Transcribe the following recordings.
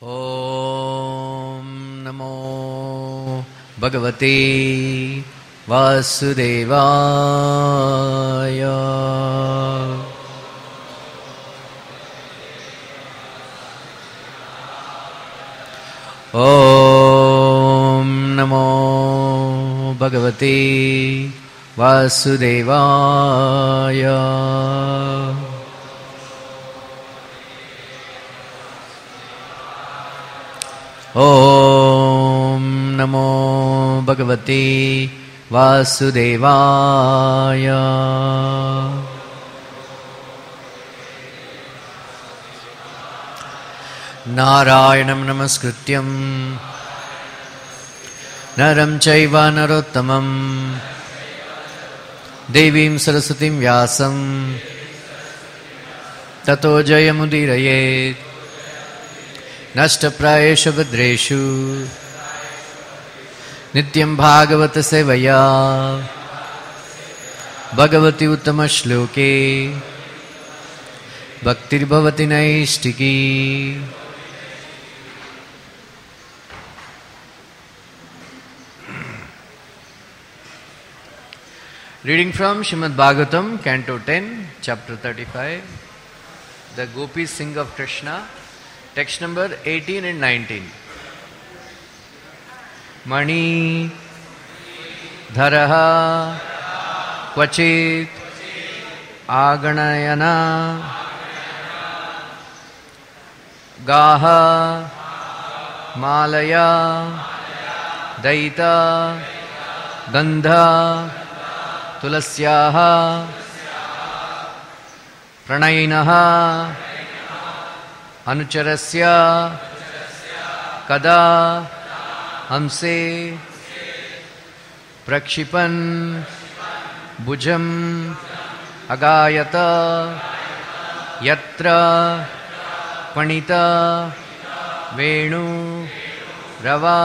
ओम नमो भगवते वासुदेवाय। ओम नमो भगवते वासुदेवाय। ओम नमो भगवते वासुदेवाय। नारायणं नमस्कृत्यं नरं चैव नरोत्तमं देवीं सरस्वतीं व्यासं ततो जयमुदीरयेत्। नष्टप्रायेषु भद्रेषु नित्यं भागवत सेवया भगवति उत्तमश्लोके भक्तिर्भवति नैष्टिकी। Reading from Srimad Bhagavatam, Canto 10, Chapter 35, the Gopis sing of Krishna, text number 18 and 19. Mani dharaha kvachit aganayana gaha malaya daita gandha तुलस्याः प्रणयिनः अनुचरस्य कदा हंसे प्रक्षिपन् भुजम् अगायत यत्र पणित वेणु रवा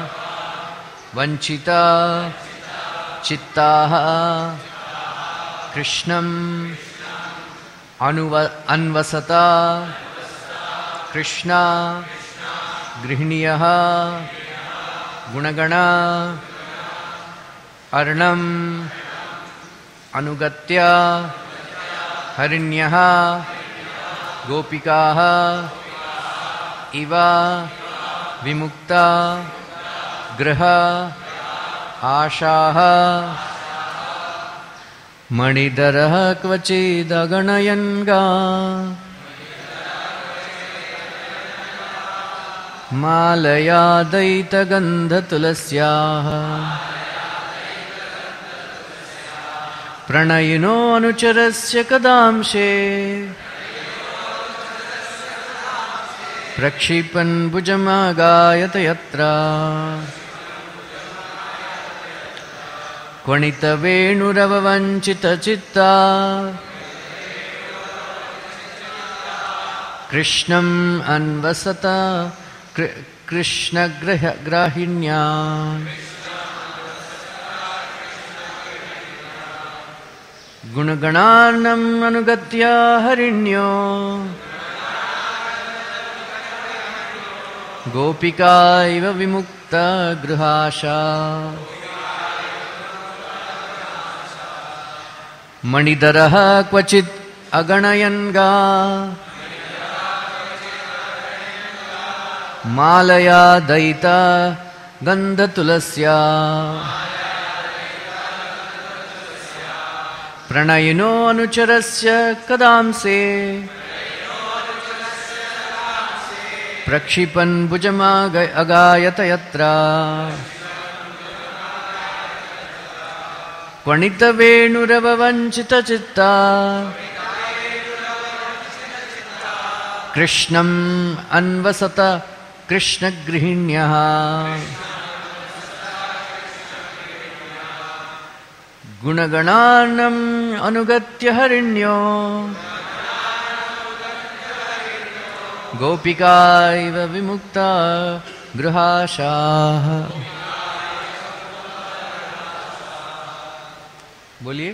वंचिता चित्ताः कृष्णम् अन्वसता कृष्णा गृहिण्यः गुणगणा अर्णम् अनुगत्य हरिण्यः गोपिकाः इव विमुक्ता गृह आशाः मणिधरः क्वचिदगणयन्गा मालया दयितगन्धतुलस्याः प्रणयिनो अनुचरस्य कदांशे प्रक्षिपन् भुजमागायत यत्र क्वणितवेणुरववञ्चितचित्ता कृष्णम् अन्वसता कृष्णग्राहिण्या गुणगणार्णम् अनुगत्य हरिण्यो गोपिका इव विमुक्ता गृहाशा मणिधरः क्वचित् अगणयन्गा मालया दयिता गन्धतुलस्या प्रणयिनो अनुचरस्य कदांसे प्रक्षिपन् भुजमागायत यत्र क्वणितवेणुरववञ्चितचित्ता कृष्णम् अन्वसत कृष्णगृहिण्यः गुणगणार्णम् अनुगत्य हरिण्यो गोपिका इव विमुक्ता गृहाशाः। बोलिए।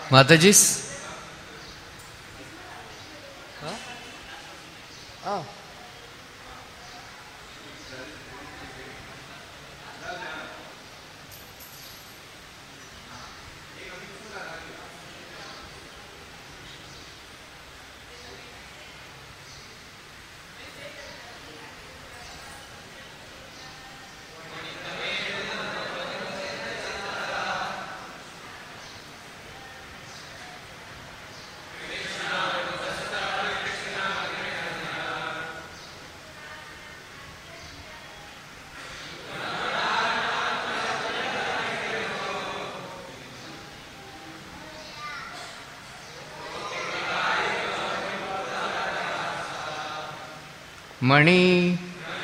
Matajis? Huh? Mani,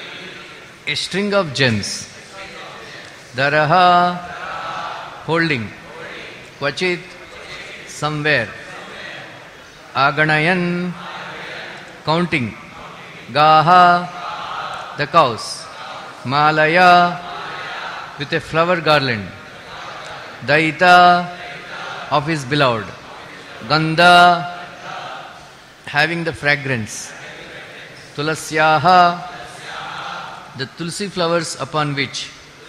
a string of gems. Daraha, holding. Kvachit, somewhere. Aganayan, counting. Gaha, the cows. Malaya, with a flower garland. Daita, of his beloved. Gandha, having the fragrance. Tulasyaha, the tulsi flowers upon which.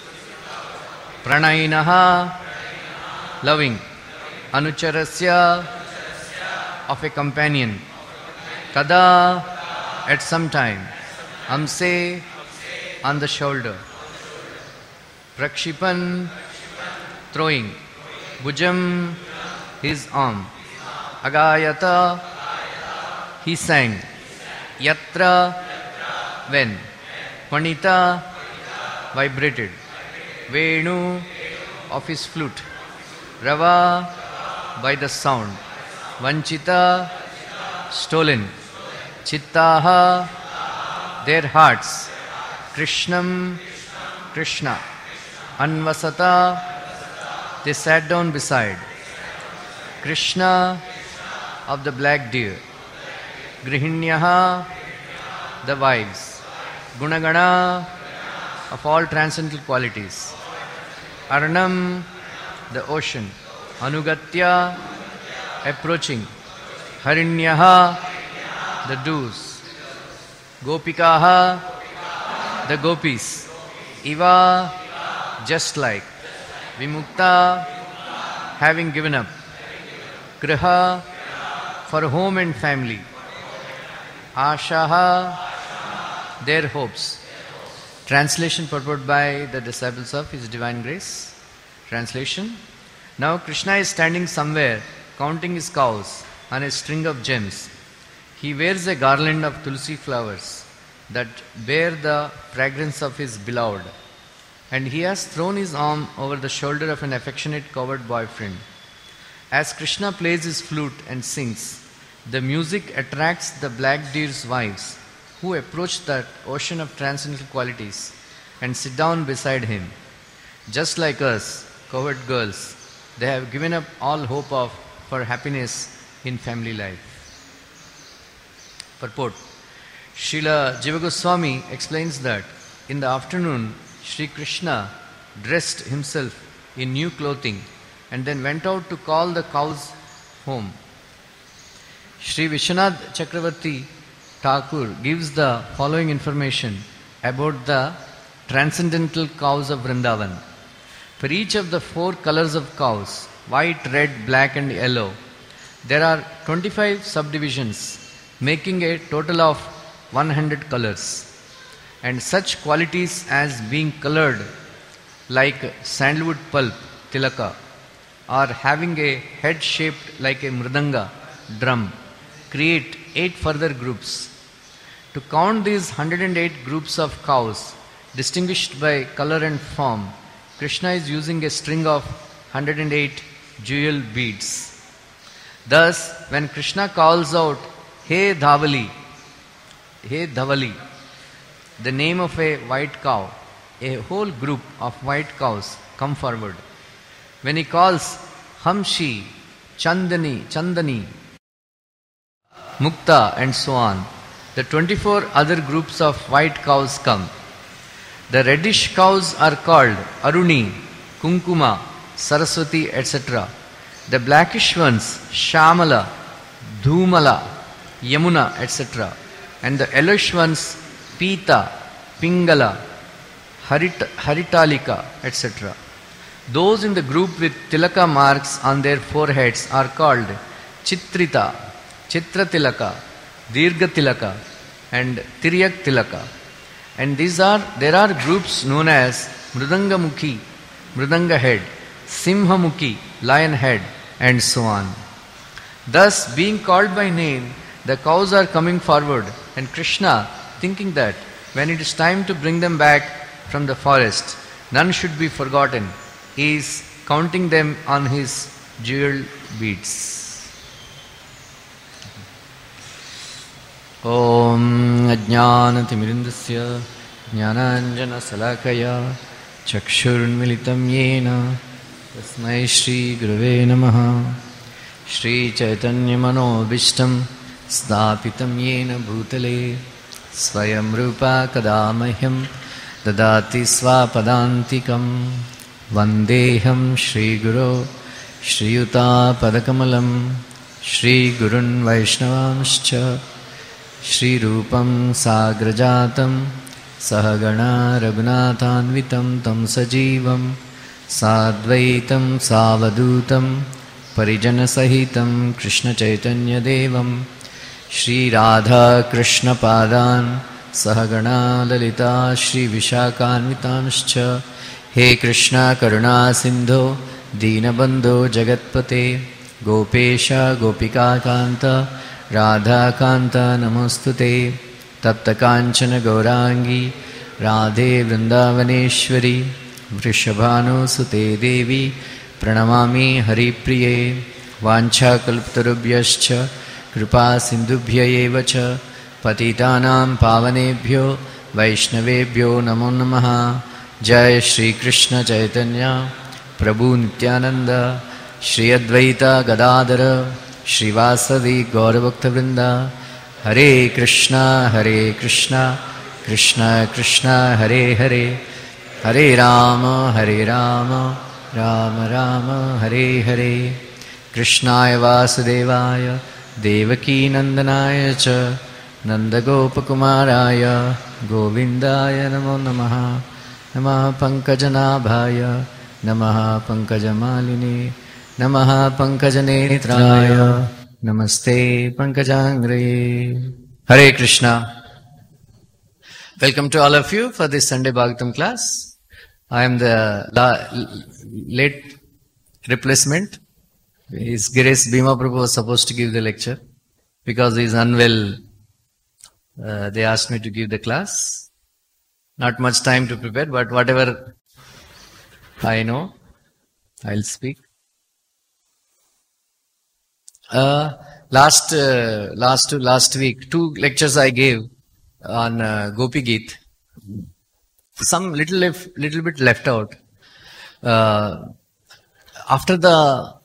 Pranayinaha, loving. Anucharasya, of a companion. Kada, at some time. Amse, on the shoulder. Prakshipan, throwing. Bhujam, his arm. Agayata, he sang. Yatra, when. Panita, vibrated. Venu, of his flute. Rava, by the sound. Vanchita, stolen. Chittaha, their hearts. Krishnam, Krishna. Anvasata, they sat down beside. Krishna, of the black deer. Grihinyaha, the wives. Gunagana, of all transcendental qualities. Arnam, the ocean. Anugatya, approaching. Harinyaha, the dews. Gopikaha, the gopis. Iva, just like. Vimukta, having given up. Griha, for home and family. Ashaha, their hopes. Translation purported by the disciples of His Divine Grace. Translation. Now Krishna is standing somewhere, counting his cows on a string of gems. He wears a garland of tulsi flowers that bear the fragrance of his beloved, and he has thrown his arm over the shoulder of an affectionate coward boyfriend. As Krishna plays his flute and sings, the music attracts the black deer's wives, who approach that ocean of transcendental qualities and sit down beside him. Just like us, cowherd girls, they have given up all hope for happiness in family life. Purport. Srila Jiva Goswami explains that in the afternoon, Sri Krishna dressed himself in new clothing and then went out to call the cows home. Sri Vishwanath Chakravarti Thakur gives the following information about the transcendental cows of Vrindavan. For each of the 4 colors of cows, white, red, black and yellow, there are 25 subdivisions, making a total of 100 colors. And such qualities as being colored like sandalwood pulp, tilaka, or having a head shaped like a mridanga, drum, create 8 further groups. To count these 108 groups of cows, distinguished by color and form, Krishna is using a string of 108 jewel beads. Thus, when Krishna calls out, Hey Dhavali, the name of a white cow, a whole group of white cows come forward. When he calls Hamshi, Chandani, Mukta and so on, the 24 other groups of white cows come. The reddish cows are called Aruni, Kunkuma, Saraswati, etc. The blackish ones, Shamala, Dhumala, Yamuna, etc. And the yellowish ones, Pita, Pingala, Haritalika, etc. Those in the group with tilaka marks on their foreheads are called Chitrita, Chitra Tilaka, Dirgha Tilaka, and Tiryak Tilaka. And there are groups known as Mridanga Mukhi, Mridanga head, Simha Mukhi, lion head, and so on. Thus, being called by name, the cows are coming forward, and Krishna, thinking that when it is time to bring them back from the forest, none should be forgotten, is counting them on his jeweled beads. Om Ajnanatimidindasya Jnananjana Salakaya Chakshurmilitam Yena Tasmai Shri Gurave Namaha Shri Chaitanya Manobishtam Stapitam Yena Bhutale Swayam Rupa Kadamahyam Dadati Swapadantikam Vandeham Shri Guru Shri Yuta Padakamalam Shri Gurun Vaishnavamscha Shri Rupam Sagrajatam Sahagana Raghunathanvitam Tam Sajivam Sadvaitam Savadutam Parijana Sahitam Krishna Chaitanya Devam Shri Radha Krishna Padan Sahagana Lalita Shri Vishakhanvitamscha He Krishna Karuna Sindho Deenabandho Jagatpate Gopesha Gopika Kanta Radha Kanta Namostute Tapta Kanchana Gaurangi Radhe Vrindavaneshwari Vrishabhanu Sute Devi Pranamami Haripriye Vancha Kalptarubhyascha Kripa Sindubhya Evacha Patitanam Pavanebhyo Vaishnavebhyo Namo Namaha Jai Shri Krishna Chaitanya Prabhu Nityananda Shri Advaita Gadadhara Shri Vasavi Gaurabhakta Vrinda Hare Krishna Krishna Krishna Hare Hare Hare Rama Rama Rama Hare Hare Krishnaya Vasudevaya Devaki Nandanaya Cha Nandagopakumaraya Govindaya Namo Namaha Namaha Pankajanabhaya Namaha Pankajamalini Namaha Pankajanetraya Namaste Pankajangre. Hare Krishna. Welcome to all of you for this Sunday Bhagavatam class. I am the late replacement. His Grace Bhima Prabhu was supposed to give the lecture. Because he is unwell, they asked me to give the class. Not much time to prepare, but whatever I know, I'll speak. Last week, 2 lectures I gave on Gopi Geet. Some little bit left out. After the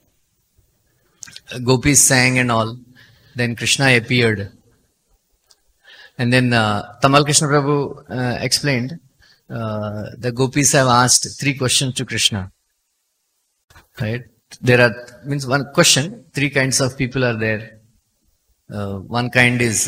gopis sang and all, then Krishna appeared. And then Tamal Krishna Prabhu explained, the gopis have asked 3 questions to Krishna. Right? There are, means one question, 3 kinds of people are there. One kind is,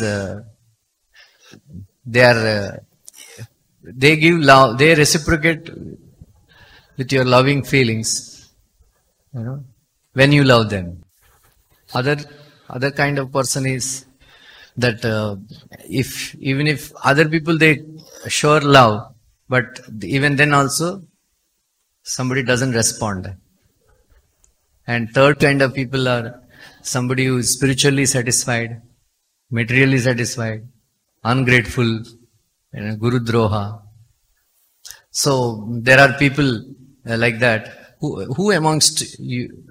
they give love, they reciprocate with your loving feelings, when you love them. Other kind of person is that even if other people they show love, but even then also somebody doesn't respond. And third kind of people are somebody who is spiritually satisfied, materially satisfied, ungrateful, Guru Droha. So there are people like that. Who amongst you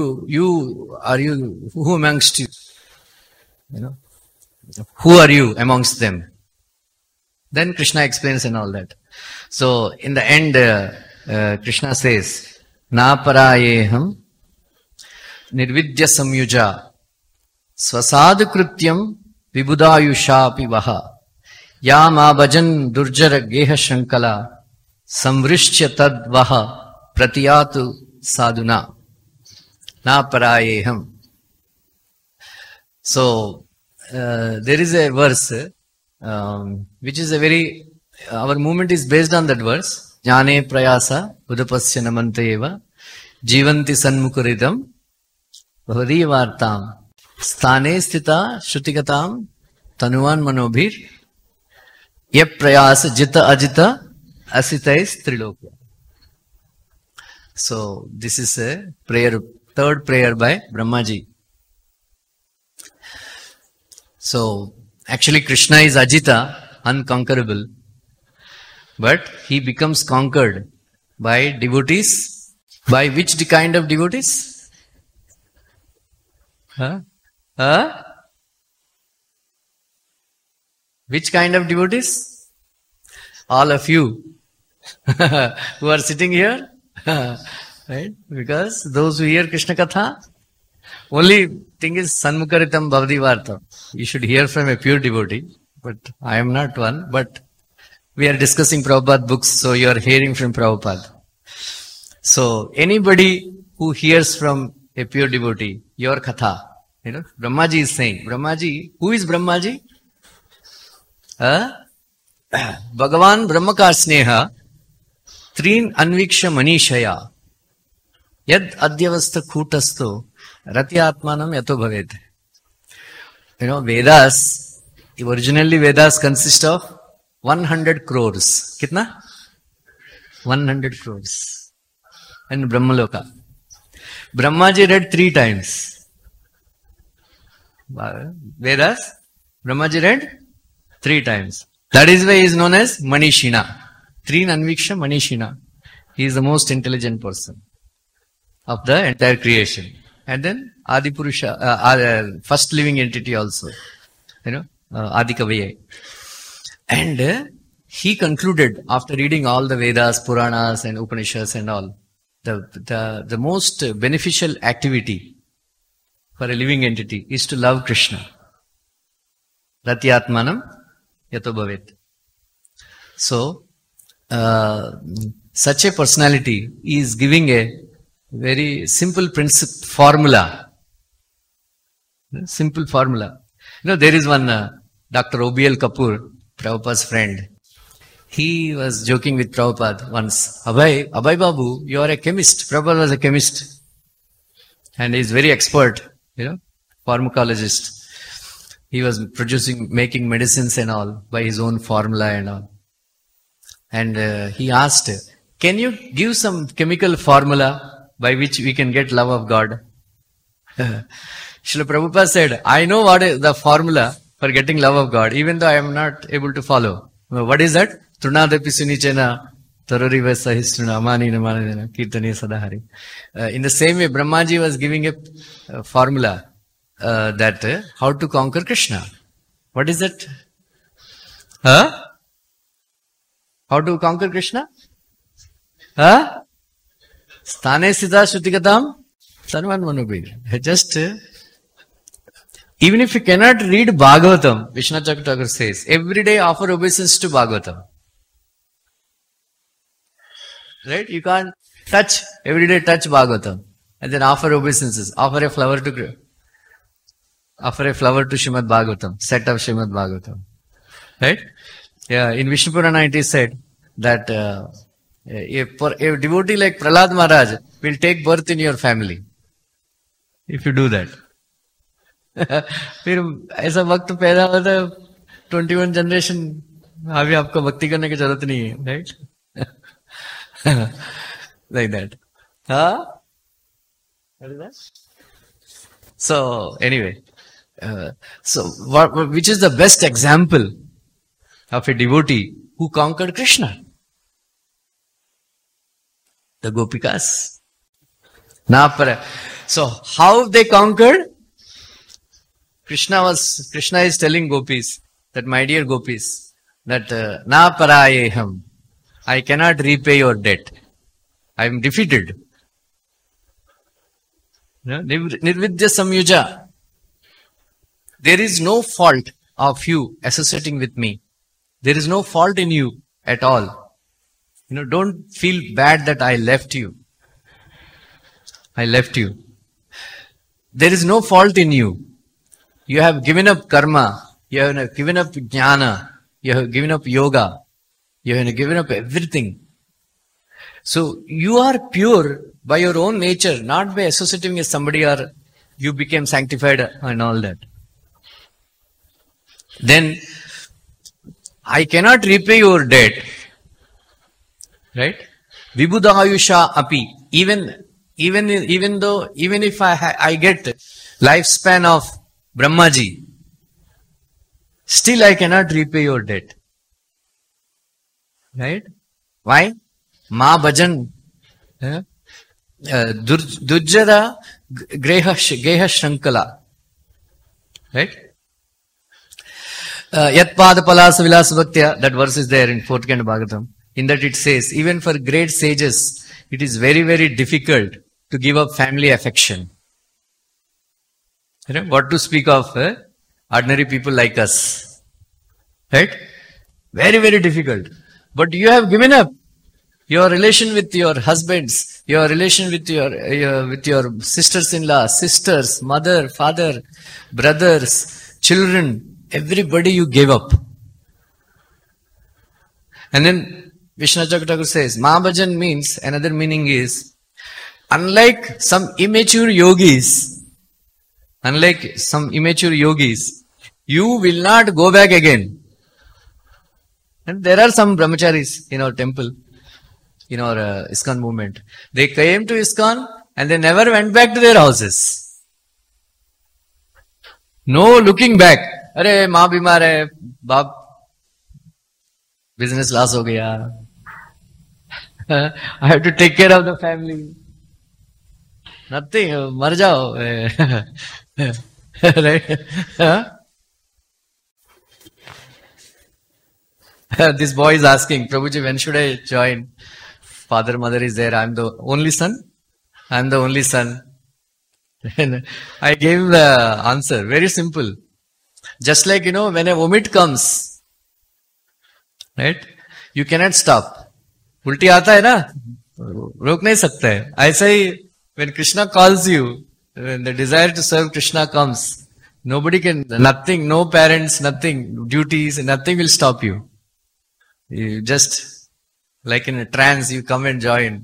who amongst you? Who are you amongst them? Then Krishna explains and all that. So in the end, Krishna says, Na parayeham nirvidya samyuja swasad krityam vibudayushapi vaha ya ma bhajan durjara geha shankala samvrishya tad vaha pratiyatu sadhuna. Na parayeham. So, there is a verse which is a very, our movement is based on that verse. Jnane prayasa udapasya namante eva jivanti sanmukuridam bhavadivartam sthane sthita shrutigatam tanuvan manobhir yap prayasa jita ajita asitais trilokya. So, this is a prayer, third prayer by Brahmaji. So, actually Krishna is Ajita, unconquerable, but he becomes conquered by devotees. By which kind of devotees? Which kind of devotees? All of you who are sitting here, right? Because those who hear Krishna Katha, only thing is Sanmukaritam Bhavadivartam. You should hear from a pure devotee, but I am not one. But we are discussing Prabhupada books, so you are hearing from Prabhupada. So anybody who hears from a pure devotee, your Katha, Brahmaji is saying, Brahmaji, who is Brahmaji? Bhagavan Brahmaka Sneha Trin Anviksha Manishaya Yad Adyavastha Kutasto Ratyatmanam Yato Bhavet. Vedas, originally Vedas consist of 100 crores. Kitna? 100 crores. And Brahmaloka. Brahmaji read 3 times. Vedas, Brahmaji read 3 times. That is why he is known as Manishina. Trin Anviksha Manishina. He is the most intelligent person of the entire creation. And then Adipurusha, first living entity also. Adikavaye. And he concluded, after reading all the Vedas, Puranas and Upanishads and all, the most beneficial activity for a living entity is to love Krishna. Ratyatmanam yato bhavet. So, such a personality is giving a very simple formula. Simple formula. There is one Dr. O.B.L. Kapoor, Prabhupada's friend. He was joking with Prabhupada once. Abhay Babu, you are a chemist. Prabhupada was a chemist. And he is very expert, pharmacologist. He was making medicines and all by his own formula and all. And he asked, can you give some chemical formula by which we can get love of God? Srila Prabhupada said, I know what is the formula for getting love of God, even though I am not able to follow. What is that? Trunadapi sunichena taroriva sahistruna amani namanina kirtani sadahari. In the same way, Brahmaji was giving a formula that how to conquer Krishna. What is that? How to conquer Krishna? Sthane Sthita Shrutigatam Sarvan Manubhir. Just even if you cannot read Bhagavatam, Vishnu Thakur says, every day offer obeisance to Bhagavatam. Right? You can't every day touch Bhagavatam and then offer obeisances. Offer a flower to Srimad Bhagavatam, set of Srimad Bhagavatam. Right? Yeah, in Vishnu Purana it is said that a devotee like Prahlad Maharaj will take birth in your family. If you do that. फिर ऐसा वक्त पैदा होता है 21 generation अभी आपको भक्ति करने की जरूरत नहीं है, right? Like that. What is that? So anyway, which is the best example of a devotee who conquered Krishna? The Gopikas. So how they conquered? Krishna is telling gopis that, my dear gopis, that na parayeham, I cannot repay your debt. I am defeated. Nirvidya samyuja. There is no fault of you associating with me. There is no fault in you at all. Don't feel bad that I left you. I left you. there is no fault in you. You have given up karma, you have given up jnana, you have given up yoga, you have given up everything. So you are pure by your own nature, not by associating with somebody or you became sanctified and all that. Then I cannot repay your debt. Right? Vibhudayusha api. Even if I get lifespan of Brahmaji, still I cannot repay your debt. Right? Why? Ma bhajan durjara geha shrankala. Right? Yat pada palasa vilasa bhaktya, that verse is there in 4th Canto Bhagavatam. In that it says, even for great sages, it is very, very difficult to give up family affection. You know, what to speak of ordinary people like us. Right? Very, very difficult. But you have given up your relation with your husbands, your relation with your sisters-in-law, sisters, mother, father, brothers, children, everybody you gave up. And then Vishnu Thakur says, Mahabhajan means, another meaning is, unlike some immature yogis, you will not go back again. And there are some brahmacharis in our temple, in our ISKCON movement. They came to ISKCON and they never went back to their houses. No looking back. Arey, maa bimar hai, baap, business loss ho gaya. I have to take care of the family. Nothing, mar jao. Right? This boy is asking, Prabhuji, when should I join? Father, mother is there. I am the only son. And I gave the answer. Very simple. Just like, when a vomit comes, right? You cannot stop. उल्टी आता है ना, रोक नहीं सकता है. ऐसा ही, when Krishna calls you, when the desire to serve Krishna comes, nobody can, nothing, no parents, nothing, duties, nothing will stop you. You just, like in a trance, you come and join.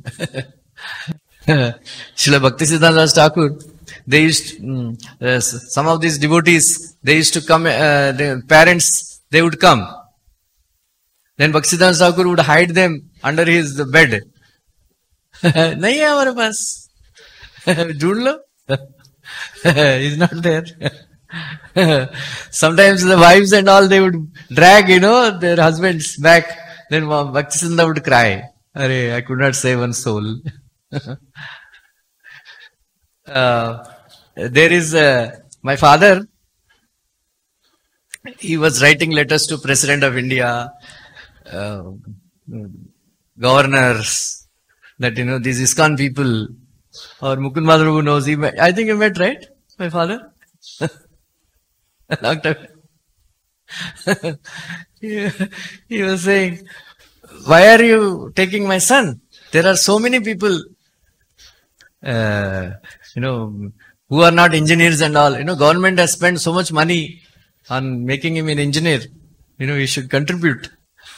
Srila Bhaktisiddhanta Thakur, they used, some of these devotees, they used to come, their parents, they would come. Then Bhaktisiddhanta Thakur would hide them under his bed. Nahi hai hamare paas. Dhoond lo. He's not there. Sometimes the wives and all, they would drag, their husbands back. Then Bhaktisiddhanta would cry. Arey, I could not save one soul. There is my father. He was writing letters to President of India, governors, that these ISKCON people, or Mukund Madhavu knows. I think you met, right? My father. A long time. He was saying, why are you taking my son? There are so many people, who are not engineers and all. Government has spent so much money on making him an engineer. He should contribute.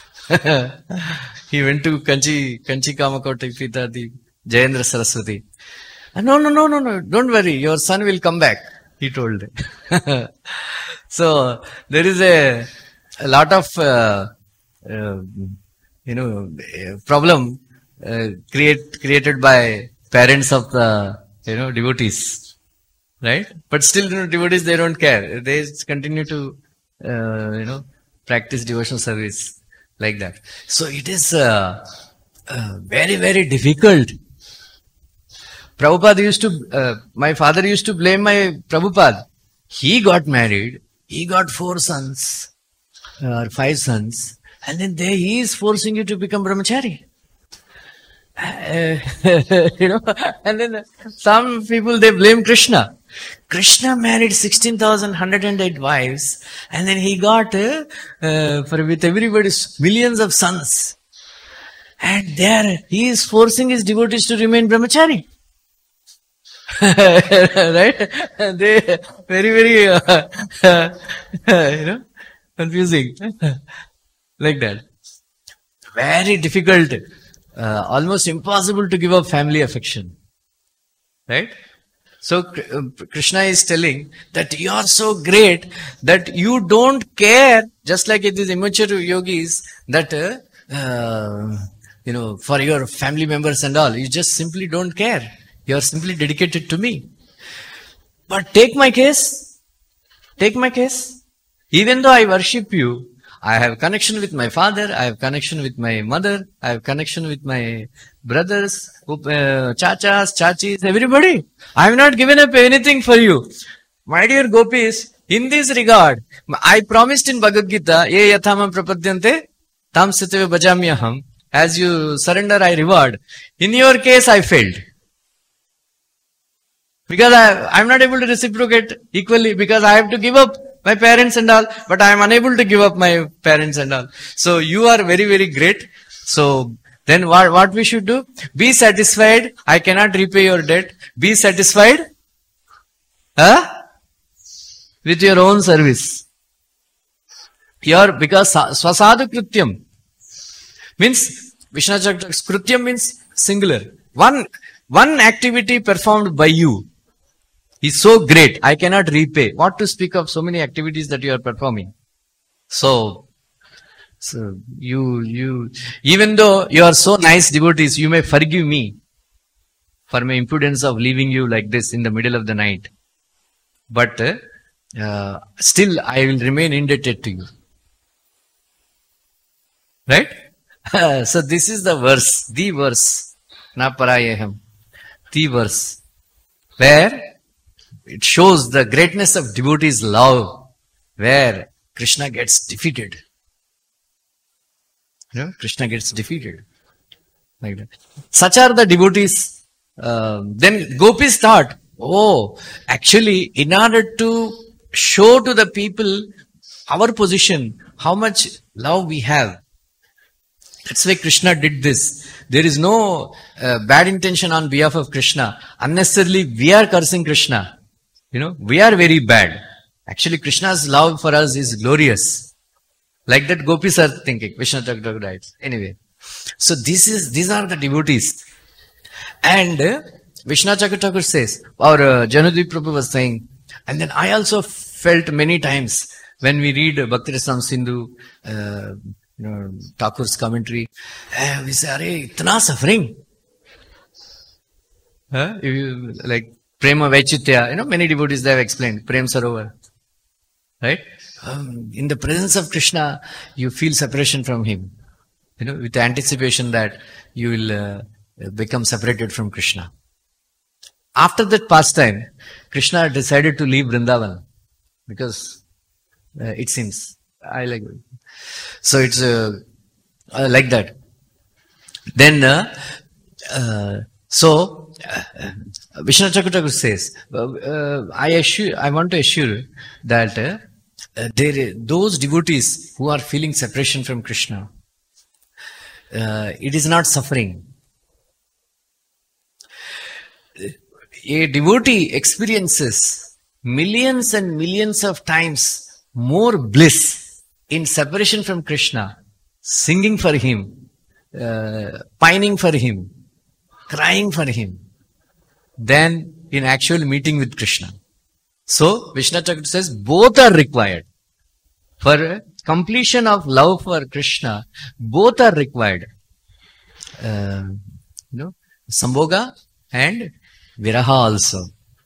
He went to Kanchi Kamakoti Pita, the Jayendra Saraswati. No, don't worry, your son will come back, he told. So, there is a lot of, problem created by parents of the, devotees. Right? But still, devotees, they don't care. They continue to, practice devotional service like that. So it is very, very difficult. Prabhupada used to, my father used to blame my Prabhupada. He got married. He got 4 sons, or 5 sons. And then he is forcing you to become brahmachari. And then some people, they blame Krishna. Krishna married 16,108 wives, and then he got with everybody millions of sons. And there he is forcing his devotees to remain brahmachari. Right? They very, very, confusing. Like that. Very difficult, almost impossible to give up family affection. Right? So Krishna is telling that you are so great that you don't care, just like it is immature yogis, that for your family members and all, you just simply don't care. You are simply dedicated to me. But take my case. Even though I worship you, I have connection with my father, I have connection with my mother, I have connection with my brothers, chachas, chachis, everybody. I have not given up anything for you. My dear gopis, in this regard, I promised in Bhagavad Gita, ye yathamam prapadyante, tam satya bhajamyaham. As you surrender, I reward. In your case, I failed. Because I am not able to reciprocate equally, because I have to give up my parents and all, but I am unable to give up my parents and all. So you are very, very great. So then what we should do? Be satisfied. I cannot repay your debt. Be satisfied with your own service. Because swasadu krityam means, Vishnu Chakra, krityam means singular. One activity performed by you is so great, I cannot repay. What to speak of so many activities that you are performing? So you, even though you are so nice devotees, you may forgive me for my impudence of leaving you like this in the middle of the night. But still I will remain indebted to you. Right? So this is the verse, na parayeham, the verse, where it shows the greatness of devotees' love, where Krishna gets defeated. Krishna gets defeated. Like that. Such are the devotees. Then gopis thought, actually, in order to show to the people our position, how much love we have, that's why Krishna did this. There is no bad intention on behalf of Krishna. Unnecessarily, we are cursing Krishna. We are very bad. Actually, Krishna's love for us is glorious. Like that, gopis are thinking. Vishnu Chakra writes. Anyway, so these are the devotees. And Vishnu Chakra says, or Janudip Prabhu was saying, and then I also felt many times when we read Bhakti Rasam Sindhu, Thakur's commentary, we say, "Arey, itna suffering." Like Prema Vaichitya, many devotees they have explained, Prem Sarovar. Right? In the presence of Krishna, you feel separation from him. With the anticipation that you will become separated from Krishna. After that pastime, Krishna decided to leave Vrindavan. Because it seems, I like it. So it's like that. Then, Vishnu Chakra says, I want to assure that those devotees who are feeling separation from Krishna, it is not suffering. A devotee experiences millions and millions of times more bliss in separation from Krishna, singing for him, pining for him, crying for him, than in actual meeting with Krishna. So, Vishnu Chakra says both are required. For completion of love for Krishna, both are required. Sambhoga and Viraha also.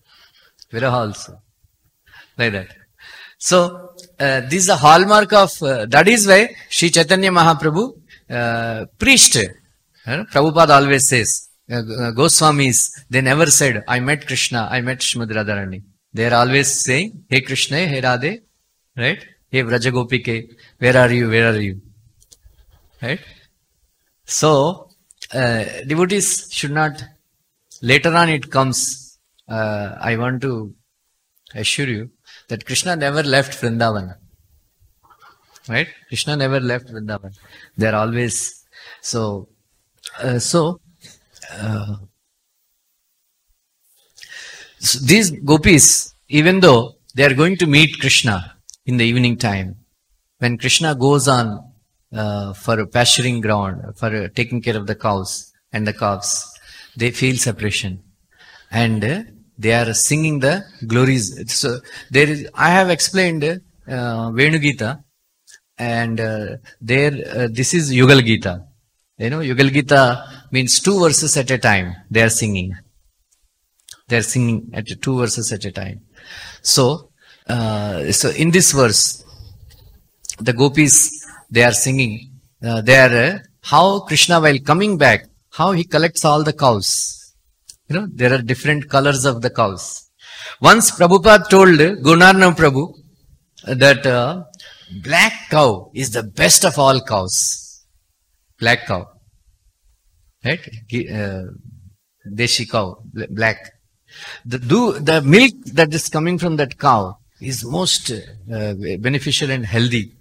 Like that. So, this is a hallmark of, that is why Sri Chaitanya Mahaprabhu preached. Prabhupada always says, Goswamis, they never said, I met Krishna, I met Srimad Radharani. They are always saying, Hey Krishna, Hey Radhe, right? Hey Vrajagopike, where are you, where are you? Right? So, devotees should not, later on it comes, I want to assure you that Krishna never left Vrindavan. Right? Krishna never left Vrindavan. They are always, So these gopis, even though they are going to meet Krishna in the evening time, when Krishna goes on for a pasturing ground, for taking care of the cows and the calves, they feel separation. And they are singing the glories. So there is, I have explained Venu Gita, and this is Yugal Gita. You know, Yugal Gita means 2 verses at a time. They are singing. They are singing at 2 verses at a time. So in this verse, the gopis, they are singing. They are how Krishna, while coming back, how he collects all the cows. You know, there are different colors of the cows. Once Prabhupada told Gunarnava Prabhu that black cow is the best of all cows. Black cow. Right? Deshi cow, black. The milk that is coming from that cow is most beneficial and healthy.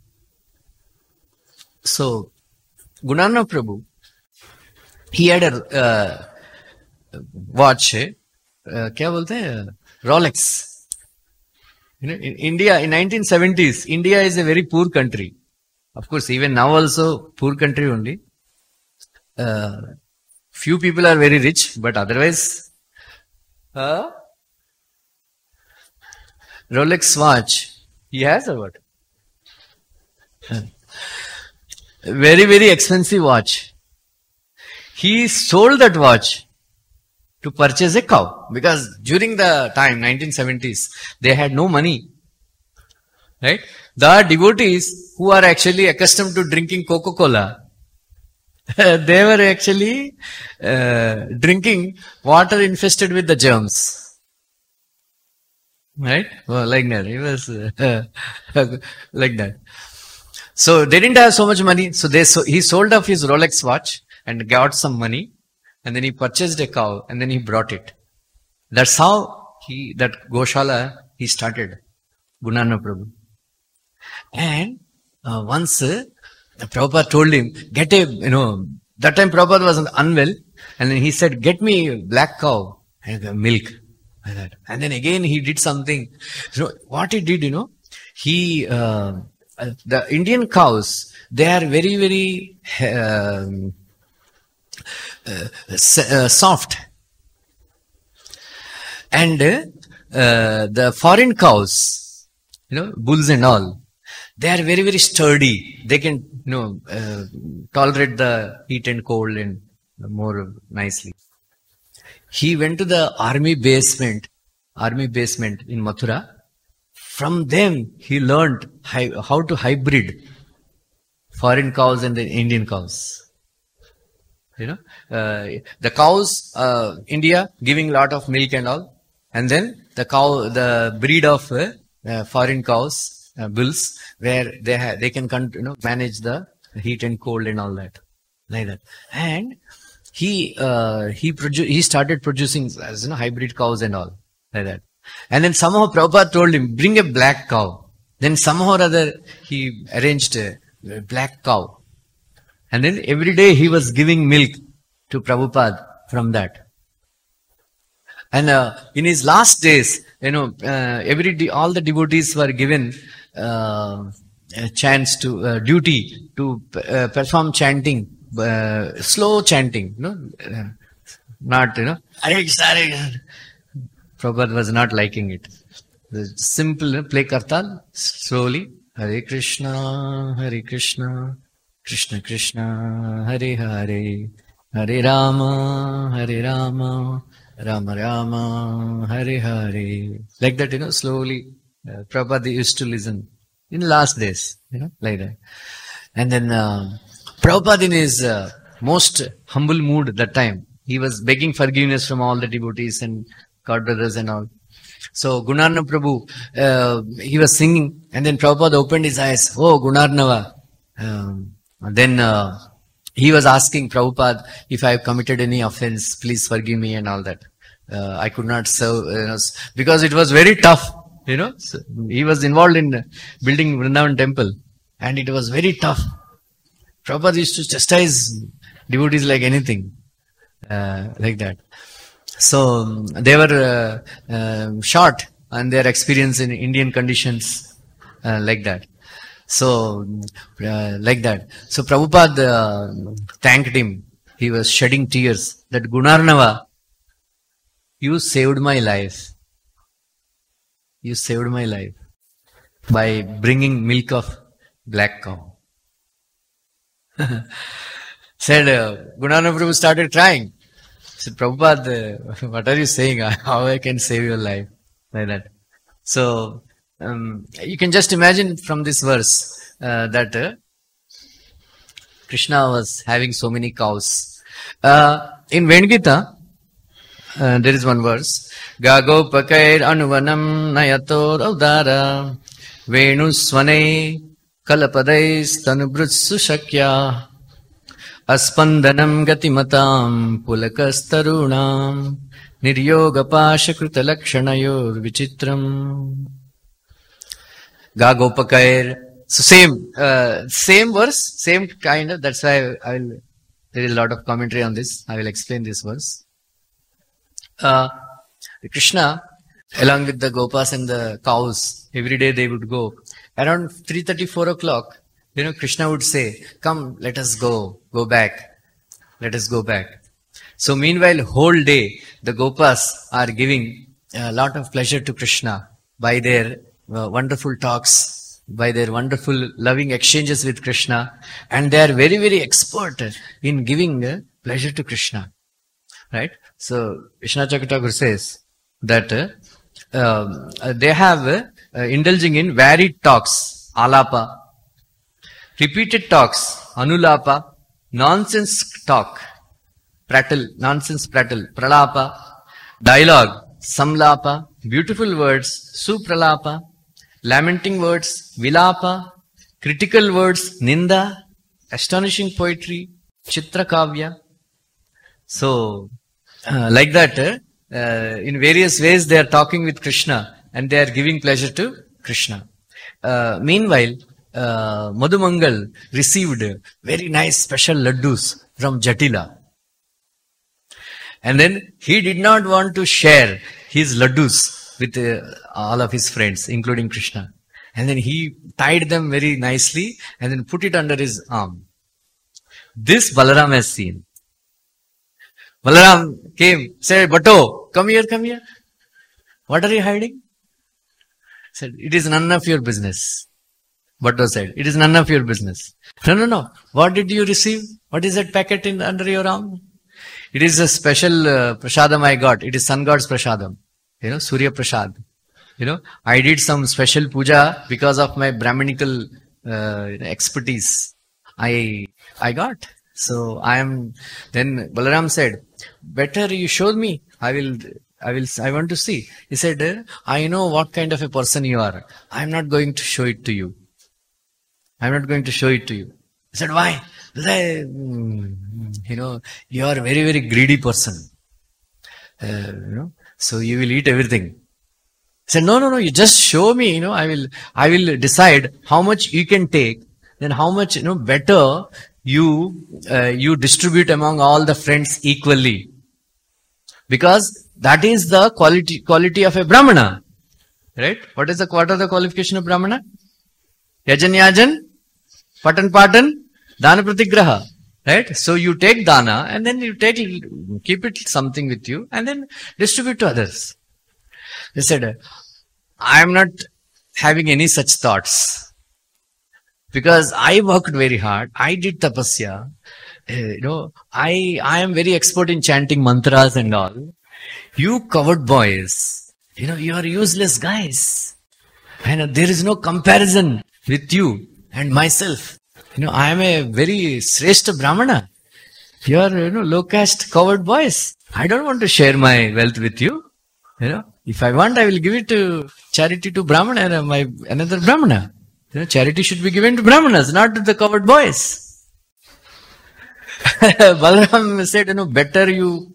So, Gunarnava Prabhu, he had a watch, क्या बोलते हैं, Rolex. You know, in India, in 1970s, India is a very poor country. Of course, even now also poor country only. Few people are very rich, but otherwise, Rolex watch, he has or what? Very, very expensive watch. He sold that watch to purchase a cow, because during the time 1970s they had no money, right? The devotees who are actually accustomed to drinking Coca-Cola, they were actually drinking water infested with the germs, right? Well, like that. It was like that. So they didn't have so much money, so he sold off his Rolex watch and got some money. And then he purchased a cow, and then he brought it. That's how that Goshala, he started, Gunarnava Prabhu. And once Prabhupada told him, that time Prabhupada was unwell, and then he said, get me a black cow, and milk. Like that. And then again he did something. So what he did, he, the Indian cows, they are very, very soft, and the foreign cows, bulls and all, they are very, very sturdy. They can tolerate the heat and cold and more nicely. He went to the army basement in Mathura. From them he learned how to hybrid foreign cows and the Indian cows. The cows, India giving lot of milk and all, and then the breed of foreign cows, bulls, where they can manage the heat and cold and all that, like that. And he started producing hybrid cows and all, like that. And then somehow Prabhupada told him, bring a black cow. Then somehow or other he arranged a black cow. And then every day he was giving milk to Prabhupada from that. And in his last days, all the devotees were given a chance to duty to perform chanting, slow chanting, not Hare Krishna. Prabhupada was not liking it. The simple play kartal slowly, Hare Krishna, Krishna Krishna, Hare Hare, Hare Rama, Rama Rama, Hare Hare. Like that, slowly. Prabhupada used to listen in the last days, like that. And then Prabhupada, in his most humble mood that time, he was begging forgiveness from all the devotees and God brothers and all. So Gunarnava Prabhu, he was singing, and then Prabhupada opened his eyes. Oh, Gunarnava. Then he was asking Prabhupada, if I have committed any offense, please forgive me and all that. I could not serve, because it was very tough, So he was involved in building Vrindavan temple, and it was very tough. Prabhupada used to chastise devotees like anything, like that. So they were short on their experience in Indian conditions, like that. So, like that. So Prabhupada thanked him. He was shedding tears that Gunarnava, you saved my life. You saved my life by bringing milk of black cow. Said, Gunarnava Prabhu started crying. Said, Prabhupada, what are you saying? How I can save your life? Like that. So, you can just imagine from this verse that Krishna was having so many cows. In Venugita, there is one verse. Gagopakair anuvanam nayato raudara venusvane kalapadais tanubrutsu shakya aspandanam gatimatam pulakastarunam niryogapashakrita lakshanayor vichitram. Gagopakair. So same verse, same kind of, that's why there is a lot of commentary on this. I will explain this verse. Krishna, along with the gopas and the cows, every day they would go. Around 3:30, 4 o'clock, Krishna would say, come, let us go back. Let us go back. So meanwhile, whole day, the gopas are giving a lot of pleasure to Krishna by their wonderful talks, by their wonderful loving exchanges with Krishna, and they are very, very expert in giving pleasure to Krishna. Right? So, Vishwanath Chakravarti says that they have indulging in varied talks, alapa, repeated talks, anulapa, nonsense talk, nonsense prattle, pralapa, dialogue, samlapa, beautiful words, supralapa, lamenting words, vilapa, critical words, ninda, astonishing poetry, chitrakavya. So, like that, in various ways they are talking with Krishna and they are giving pleasure to Krishna. Meanwhile, Madhumangal received very nice special laddus from Jatila. And then he did not want to share his laddus with all of his friends, including Krishna. And then he tied them very nicely and then put it under his arm. This Balaram has seen. Balaram came, said, Bhatto, come here, come here. What are you hiding? Said, it is none of your business. Bhatto said, it is none of your business. No. What did you receive? What is that packet under your arm? It is a special prasadam I got. It is sun god's prasadam. Surya prasad. I did some special puja because of my Brahminical expertise. I got. So then Balaram said, better you show me. I want to see. He said, I know what kind of a person you are. I am not going to show it to you. I am not going to show it to you. He said, why? You are a very, very greedy person. So you will eat everything. He said, no, you just show me, I will decide how much you can take, then how much, better you distribute among all the friends equally. Because that is the quality of a Brahmana. Right? What are the qualification of Brahmana? Yajan, patan, dana pratigraha. Right? So you take dana and then you keep it something with you and then distribute to others. They said, I am not having any such thoughts. Because I worked very hard. I did tapasya. I am very expert in chanting mantras and all. You coward boys, you are useless guys. And there is no comparison with you and myself. I am a very shrestha Brahmana. You are, low caste coward boys. I don't want to share my wealth with you. If I want, I will give it to charity to Brahmana and another Brahmana. Charity should be given to Brahmanas, not to the coward boys. Balaram said, better you,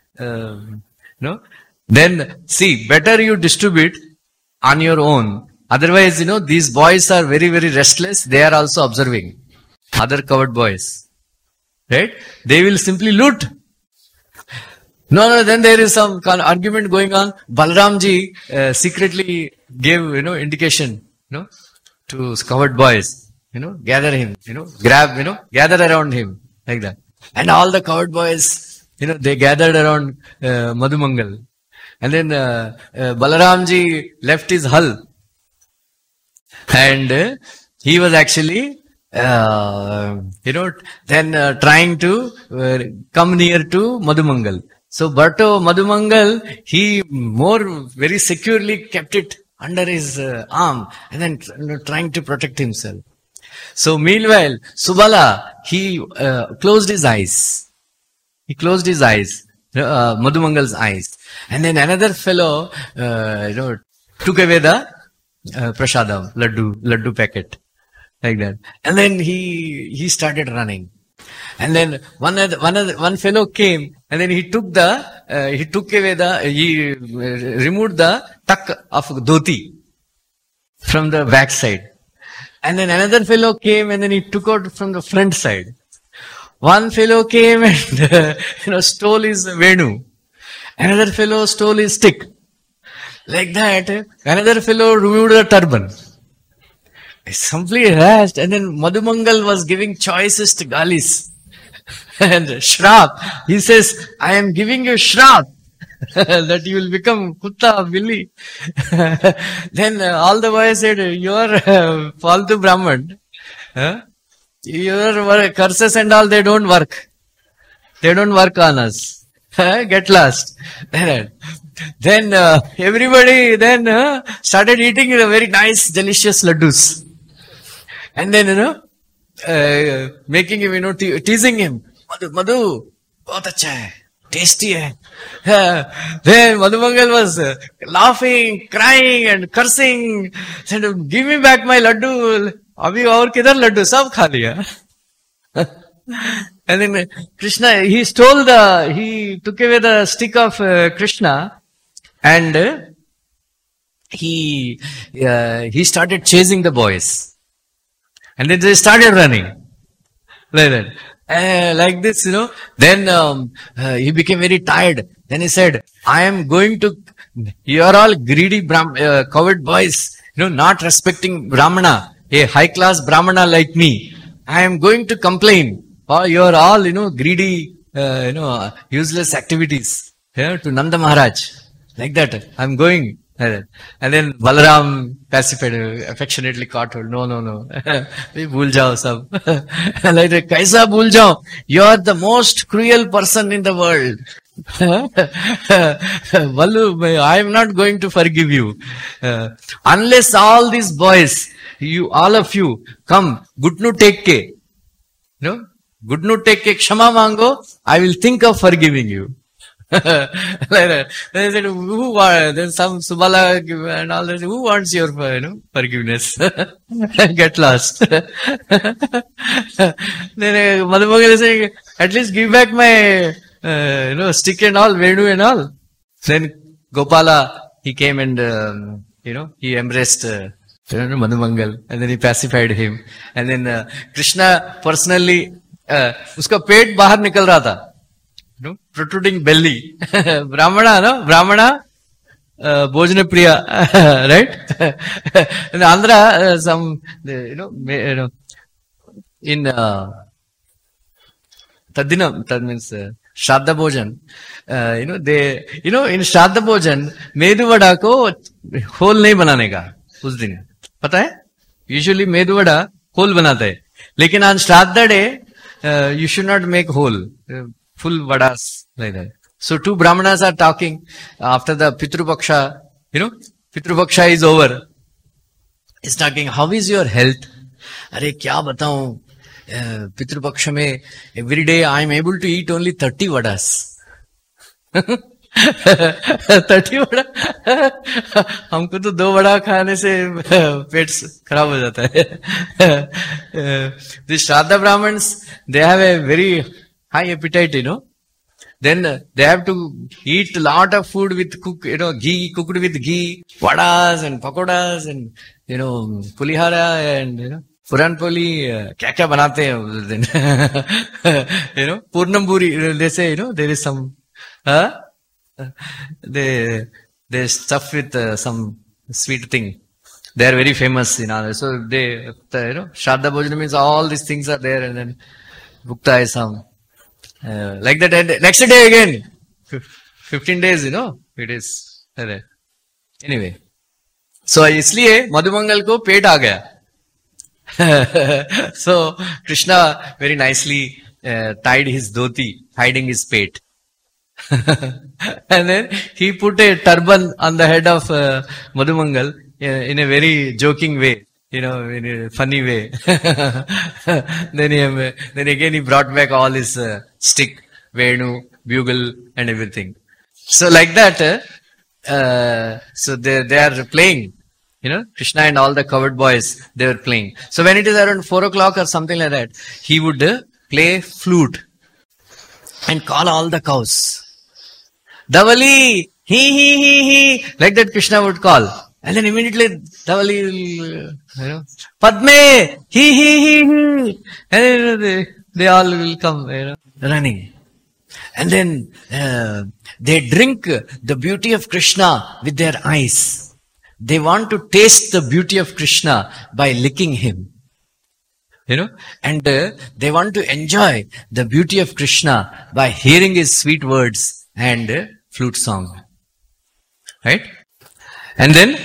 then see, better you distribute on your own. Otherwise, these boys are very, very restless. They are also observing other coward boys. Right? They will simply loot. No, then there is some argument going on. Balramji secretly gave, indication, to cowherd boys, gather him, grab, gather around him, like that. And all the cowherd boys, they gathered around Madhumangal. And then Balaramji left his hull. And he was actually, then trying to come near to Madhumangal. So Bharto Madhumangal, he very securely kept it under his arm and then trying to protect himself. So meanwhile, Subala, he closed his eyes. He closed his eyes, Madhumangal's eyes. And then another fellow, took away the prasadam, laddu packet, like that. And then he started running. And then one fellow came, and then he removed the tuck of dhoti from the back side. And then another fellow came, and then he took out from the front side. One fellow came and stole his venu. Another fellow stole his stick. Like that, another fellow removed the turban. Simply harassed, and then Madhumangal was giving choicest galis. And Shrap, he says, I am giving you Shrap, that you will become Kutta, Billy. Then all the boys said, you are Faltu Brahman. Your curses and all, they don't work. They don't work on us. Get lost. Then everybody then started eating very nice, delicious laddus. And then, making him, teasing him. Madhu, bahut acha hai, tasty hai. Then Madhumangal was laughing, crying and cursing. Said, give me back my laddu. Abhi aur kidhar laddu? Sab kha liya. And then Krishna, he took away the stick of Krishna, and he started chasing the boys. And then they started running. Like that. Like this, Then he became very tired. Then he said, you are all greedy coward boys, not respecting Brahmana, a high class Brahmana like me. I am going to complain. You are all, greedy, useless activities to Nanda Maharaj. Like that. I am going. And then Balaram pacified, affectionately caught her. No. Bhul jao sab. Like that. Kaisa bhul jao? You are the most cruel person in the world. Valu, I am not going to forgive you. Unless all these boys, all of you, come, Gutnu Tekke. Gutnu Tekke Kshama Mango, I will think of forgiving you. Like that. They said, then some Subala and all that, who wants your forgiveness? Get lost. Then Madhumangal is saying, at least give back my stick and all, Venu and all. Then Gopala, he came and he embraced Madhumangal, and then he pacified him. And then Krishna personally, uska peet bahar nikal raha tha. Protruding belly. Brahmana, Bhojana Priya, right? In Andhra, some, in Tadinam, that means Shraddha Bhojan, in Shraddha Bhojan, Medu Vada ko hole nahi banane ka, us din. Pata hai? Usually Medu Vada hole banata hai. Lekin on Shraddha day, you should not make hole. Full vadas, like that. So two Brahmanas are talking after the Pitrupaksha, Pitrupaksha is over. He's talking, how is your health? Are kya bataun? Pitrupaksha mein, every day I am able to eat only 30 vadas. 30 vada? हमको तो 2 वड़ा खाने से पेट खराब हो जाता है. The Shraddha Brahmins, they have a very high appetite, Then they have to eat a lot of food with ghee, cooked with ghee, vadas and pakodas and, pulihara and, Puran Poli, kya banate hain us din. Purnam Puri, they say, there is some Huh? They stuff with some sweet thing. They are very famous in Andhra. So Shraddha Bhojana means all these things are there, and then Bhukta is some. Like that, and next day again. 15 days, it is. Anyway. So, इसलिए मधुमंगल को पेट आ गया. So, Krishna very nicely tied his dhoti, hiding his pate. And then he put a turban on the head of Madhumangal in a very joking way, in a funny way. Then again he brought back all his stick, Venu, bugle, and everything. So like that, so they are playing. Krishna and all the covered boys, they were playing. So when it is around 4 o'clock or something like that, he would play flute and call all the cows. Davali, he, like that Krishna would call. And then immediately Davali will, Padme, he. And they all will come, running. And then they drink the beauty of Krishna with their eyes. They want to taste the beauty of Krishna by licking him. And they want to enjoy the beauty of Krishna by hearing his sweet words and flute song. Right? And then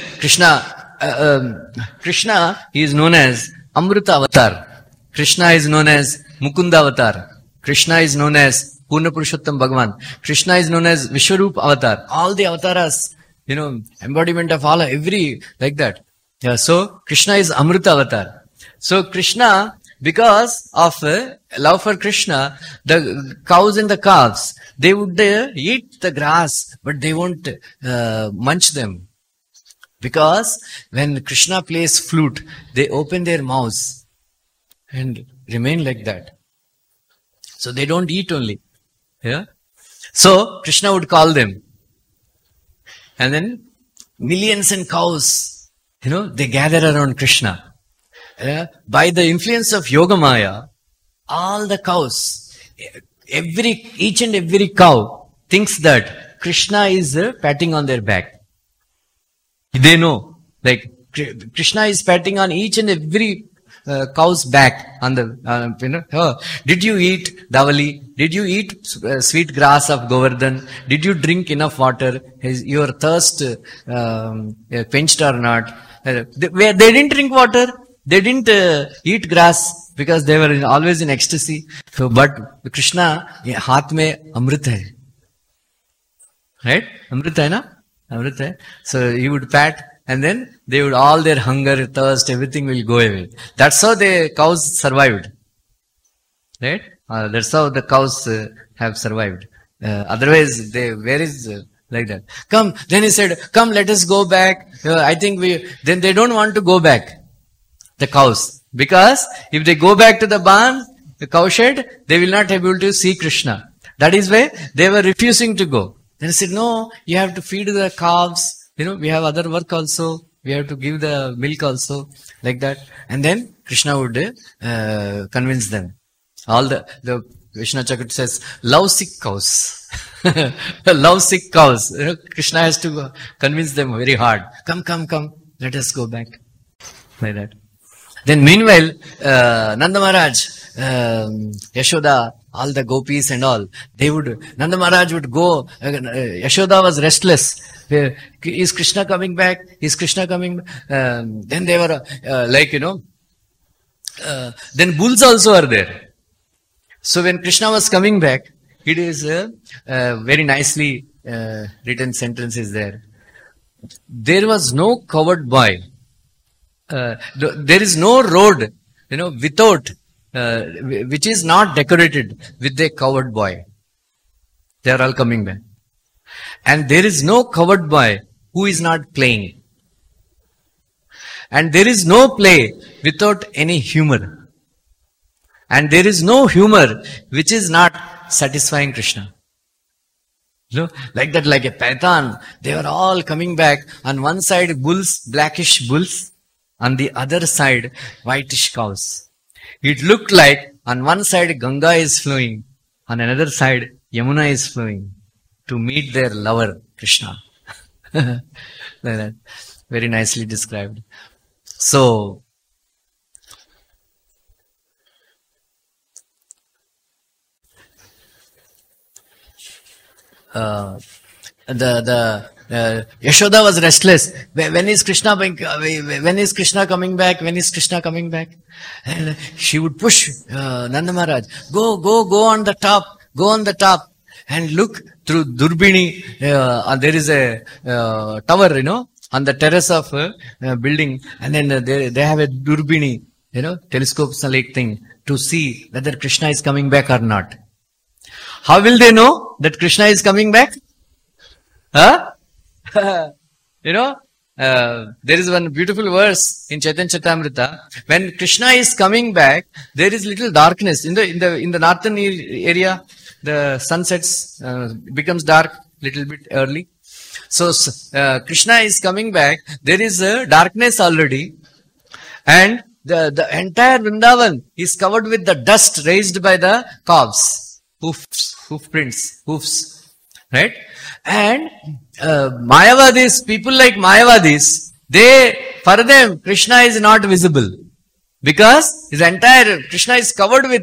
Krishna is known as Amrita Avatar. Krishna is known as Mukunda Avatar. Krishna is known as Purna Purushottam Bhagavan. Krishna is known as Vishwarup Avatar. All the avatars, embodiment of all, every, like that. Yeah, so Krishna is Amrita Avatar. So Krishna, because of love for Krishna, the cows and the calves, they would eat the grass, but they won't munch them. Because when Krishna plays flute, they open their mouths and remain like that. So they don't eat only. Yeah. So Krishna would call them. And then millions and cows, they gather around Krishna. By the influence of Yogamaya, all the cows, each and every cow thinks that Krishna is patting on their back. They know, like Krishna is patting on each and every cow's back on the, did you eat Davali? Did you eat sweet grass of Govardhan? Did you drink enough water? Is your thirst quenched or not? They didn't drink water. They didn't eat grass because they were always in ecstasy. So, but Krishna, haath mein amrit hai. Right? Amrit hai na? Amrit hai. So he would pat. And then they would, all their hunger, thirst, everything will go away. That's how the cows survived. Right? That's how the cows have survived. Otherwise, where is like that? Come, then he said, come, let us go back. I think then they don't want to go back. The cows. Because if they go back to the barn, the cow shed, they will not be able to see Krishna. That is why they were refusing to go. Then he said, no, you have to feed the calves. We have other work also. We have to give the milk also. Like that. And then Krishna would convince them. All the Vishnu Chakravarti says, love sick cows. Love sick cows. Krishna has to convince them very hard. Come. Let us go back. Like that. Then meanwhile, Nanda Maharaj, Yashoda, all the gopis and all, Nanda Maharaj would go, Yashoda was restless. Is Krishna coming back? Is Krishna coming? Then they were then bulls also are there. So when Krishna was coming back, it is very nicely written sentence is there. There was no covered boy. There is no road, without, which is not decorated with a covered boy. They are all coming back. And there is no covered boy who is not playing. And there is no play without any humor. And there is no humor which is not satisfying Krishna. Like that, like a paitan, they were all coming back. On one side, bulls, blackish bulls. On the other side, whitish cows. It looked like on one side Ganga is flowing. On another side, Yamuna is flowing. to meet their lover, Krishna. Like that. Very nicely described. So, Yashoda was restless. When is Krishna when is Krishna coming back? When is Krishna coming back? And she would push Nanda Maharaj. Go on the top. Go on the top and look through Durbini. There is a tower, on the terrace of a building, and then they have a Durbini, telescopes like thing to see whether Krishna is coming back or not. How will they know that Krishna is coming back? Huh? There is one beautiful verse in Chaitanya Charitamrita. When Krishna is coming back, there is little darkness in the northern area. The sun sets, becomes dark little bit early. So Krishna is coming back. There is a darkness already, and the entire Vrindavan is covered with the dust raised by the calves, hoofs, right? And Mayavadis, people like Mayavadis, for them Krishna is not visible because his entire Krishna is covered with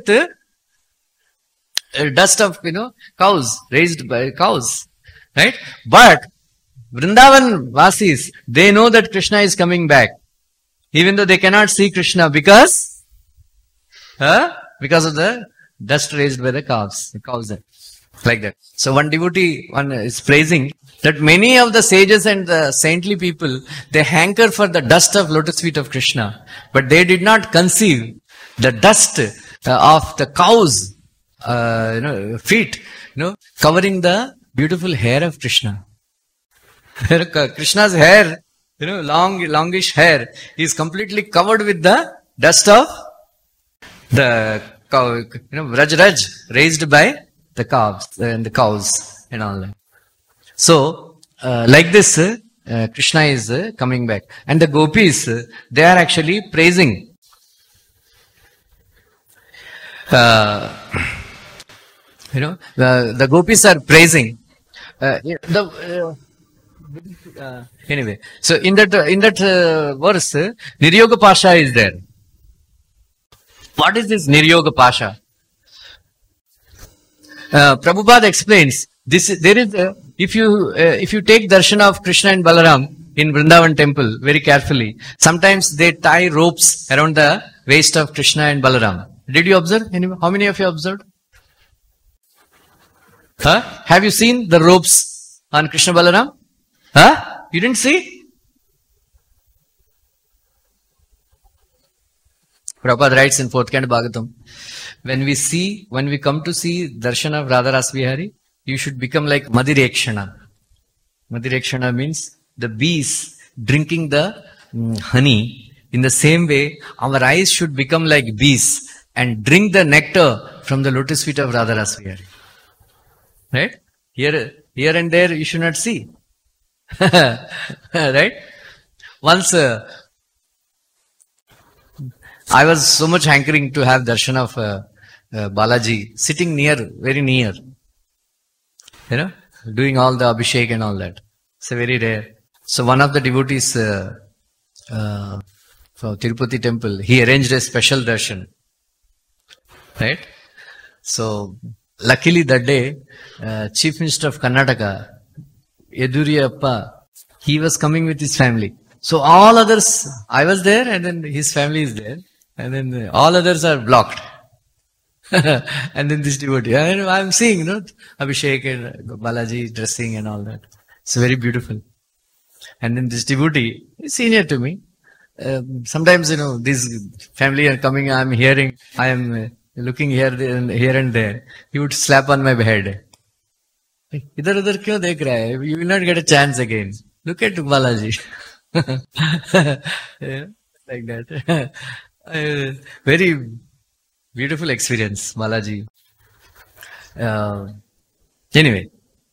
dust of cows, raised by cows, right? But Vrindavan Vasis, they know that Krishna is coming back, even though they cannot see Krishna because of the dust raised by the cows. Like that. So one devotee is praising that many of the sages and the saintly people, they hanker for the dust of lotus feet of Krishna, but they did not conceive the dust of the cows, feet, covering the beautiful hair of Krishna. Krishna's hair, longish hair, is completely covered with the dust of the cow, Raj raised by the calves and the cows and all that. So, like this, Krishna is coming back. And the gopis, they are actually praising. The gopis are praising. Anyway, so in that verse, Niryoga Pasha is there. What is this Niryoga Pasha? Prabhupada explains this. There is if you take darshan of Krishna and Balaram in Vrindavan temple very carefully, sometimes they tie ropes around the waist of Krishna and Balaram. Did you observe? How many of you observed? Have you seen the ropes on Krishna Balaram? You didn't see? Prabhupada writes in 4th Canto Bhagavatam, when we come to see darshan of Radha Ras Vihari, you should become like Madirekshana. Madirekshana means the bees drinking the honey. In the same way, our eyes should become like bees and drink the nectar from the lotus feet of Radha Ras Vihari. Right? Here and there you should not see. Right? Once I was so much hankering to have darshan of Balaji sitting very near, doing all the abhishek and all that. It's very rare. So one of the devotees for Tirupati temple, he arranged a special darshan. Right? So luckily that day, Chief Minister of Karnataka, Yeduriyappa, he was coming with his family. So all others, I was there and then his family is there. And then all others are blocked. And then this devotee, I'm seeing, Abhishek and Balaji dressing and all that. It's very beautiful. And then this devotee is senior to me. Sometimes, this family are coming, I'm hearing, I am looking here and there. He would slap on my head. Idhar udhar kyun dekh raha hai? You will not get a chance again. Look at Balaji. Like that. Very beautiful experience, Balaji. Anyway,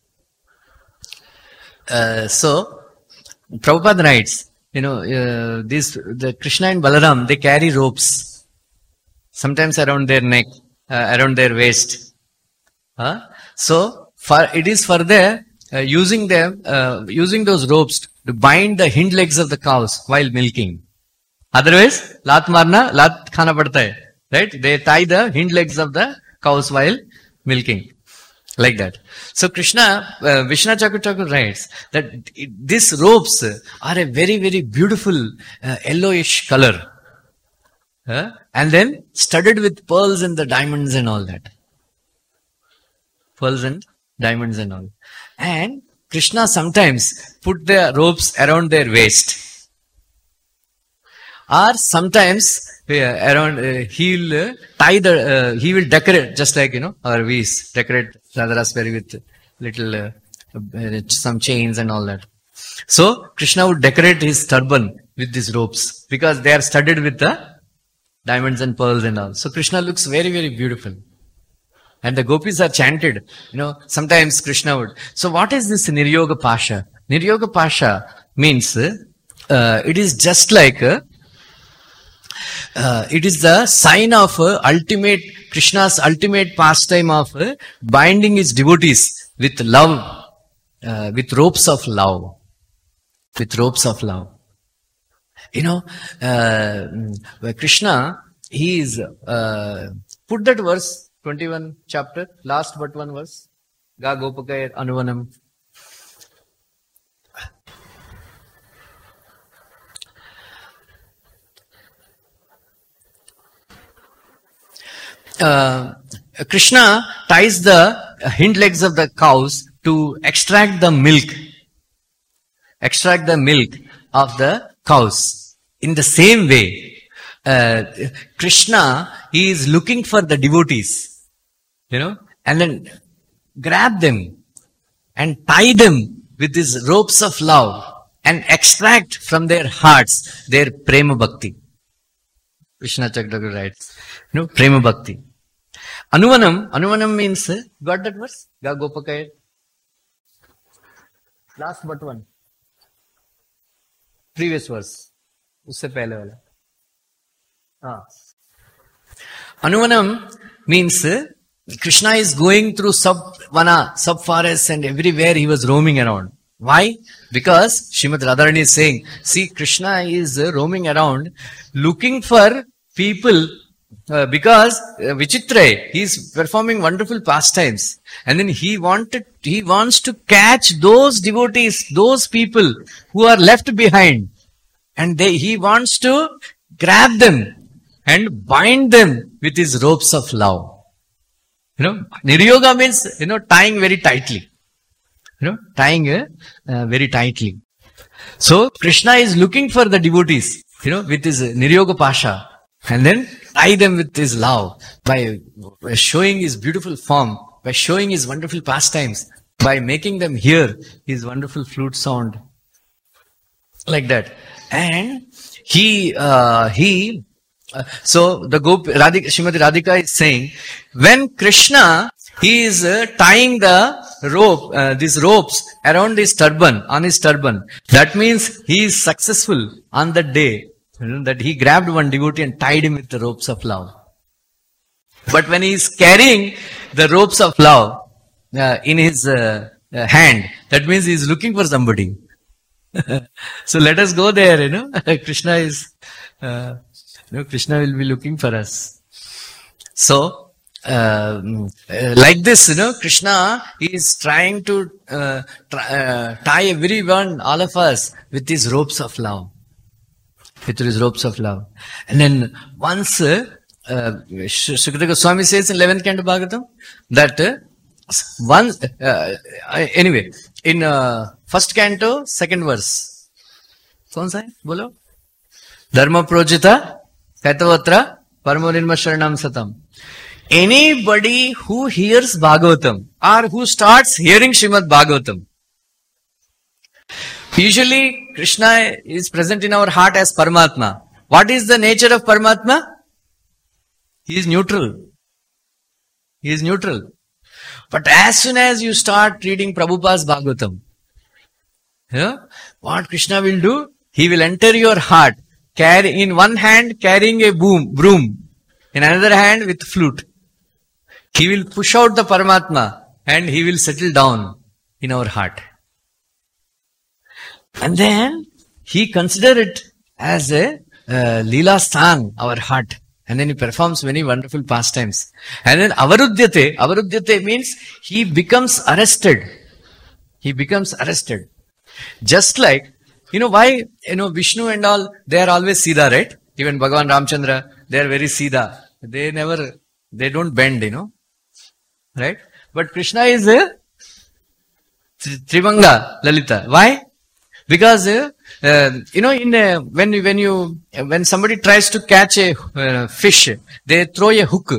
so Prabhupada writes, the Krishna and Balaram, they carry ropes, sometimes around their neck, around their waist. So it is for the using those ropes to bind the hind legs of the cows while milking. Otherwise, lat khana padta hai. Right? They tie the hind legs of the cows while milking. Like that. So Krishna, Vishnu Thakur writes that these ropes are a very, very beautiful yellowish color. And then studded with pearls and the diamonds and all that. Pearls and diamonds and all. And Krishna sometimes put the ropes around their waist. Or sometimes around, he'll tie he will decorate, just like, our V's decorate Radha Raspberry with little, some chains and all that. So, Krishna would decorate his turban with these ropes because they are studded with the diamonds and pearls and all. So, Krishna looks very, very beautiful. And the gopis are chanted, sometimes Krishna would. So, what is this Niryoga Pasha? Niryoga Pasha means, it is just like, it is the sign of Krishna's ultimate pastime of binding his devotees with love, with ropes of love. With ropes of love. Krishna, he is, put that verse, 21 chapter, last but one verse. Ga Gopakaya Anuvanam. Krishna ties the hind legs of the cows to extract the milk of the cows. In the same way, Krishna, he is looking for the devotees, and then grab them and tie them with these ropes of love and extract from their hearts their prema bhakti. Vishnu Thakur writes, prema bhakti. Anuvanam means, got that verse? Ga Gopakaya. Last but one. Previous verse. Usse pehle wala. Anuvanam means, Krishna is going through sub-forests and everywhere he was roaming around. Why? Because Srimad Radharani is saying, see, Krishna is roaming around looking for people because Vichitra, he is performing wonderful pastimes. And then he wants to catch those devotees, those people who are left behind. And he wants to grab them and bind them with his ropes of love. Niryoga means, tying very tightly. Tying very tightly. So, Krishna is looking for the devotees, with his Niryoga Pasha. And then tie them with his love by showing his beautiful form, by showing his wonderful pastimes, by making them hear his wonderful flute sound. Like that. And so the Srimati Radhika is saying, when Krishna, he is tying the these ropes around his turban, on his turban, that means he is successful on that day, that he grabbed one devotee and tied him with the ropes of love. But when he is carrying the ropes of love in his hand, that means he is looking for somebody. So let us go there, Krishna is, Krishna will be looking for us. So, like this, Krishna is trying to tie everyone, all of us, with his ropes of love. With his ropes of love. And then once, Sukadeva Goswami says in 11th canto Bhagavatam, that once, anyway, in first canto, second verse. Kaun sa hai? Bolo. Dharma projita, kaitavatra, paramonirma sharanam satam. Anybody who hears Bhagavatam or who starts hearing Srimad Bhagavatam, usually Krishna is present in our heart as Paramatma. What is the nature of Paramatma? He is neutral. He is neutral. But as soon as you start reading Prabhupada's Bhagavatam, what Krishna will do? He will enter your heart, in one hand carrying a broom, in another hand with flute. He will push out the Paramatma and He will settle down in our heart. And then He consider it as a Leela Sthan, our heart. And then He performs many wonderful pastimes. And then avarudyate means He becomes arrested. He becomes arrested. Just like, why, Vishnu and all, they are always Siddha, right? Even Bhagavan Ramchandra, they are very Siddha. They don't bend, right? But Krishna is a Trivanga Lalita. Why? Because, when somebody tries to catch a fish, they throw a hook.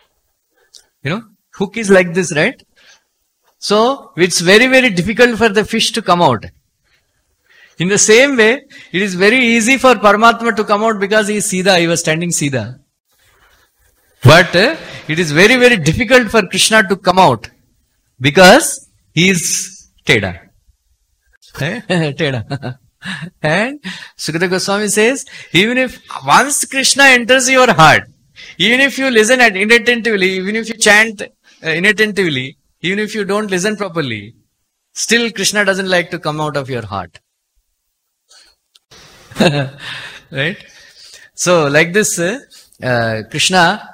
Hook is like this, right? So, it's very, very difficult for the fish to come out. In the same way, it is very easy for Paramatma to come out because he is Siddha, he was standing Siddha. But it is very, very difficult for Krishna to come out because he is Teda. Teda. And Sukadeva Goswami says, even if once Krishna enters your heart, even if you listen inattentively, even if you chant inattentively, even if you don't listen properly, still Krishna doesn't like to come out of your heart. Right? So, like this, Krishna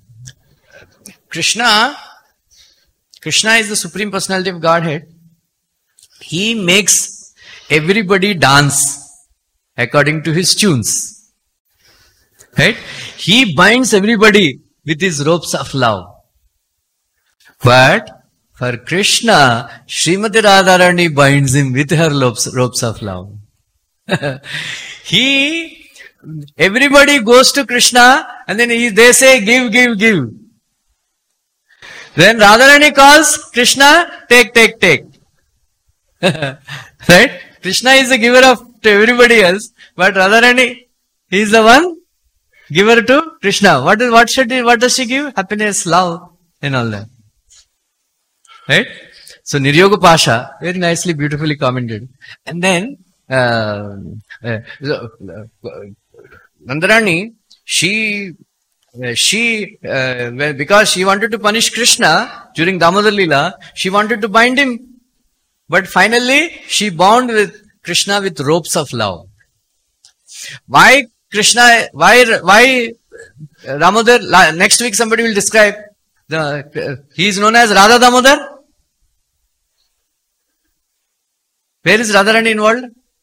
is the Supreme Personality of Godhead. He makes everybody dance according to his tunes. Right? He binds everybody with his ropes of love. But for Krishna, Srimati Radharani binds him with her ropes of love. Everybody goes to Krishna and then they say, give, give, give. Then Radharani calls Krishna, take, take, take. Right? Krishna is the giver to everybody else, but Radharani is the one giver to Krishna. What does she give? Happiness, love, and all that. Right? So Niryoga Pasha, very nicely, beautifully commented. And then Nandarani, because she wanted to punish Krishna during Damodar Leela, she wanted to bind him. But finally, she bound with Krishna with ropes of love. Why Damodar? Next week somebody will describe. He is known as Radha Damodar. Where is Radharani involved?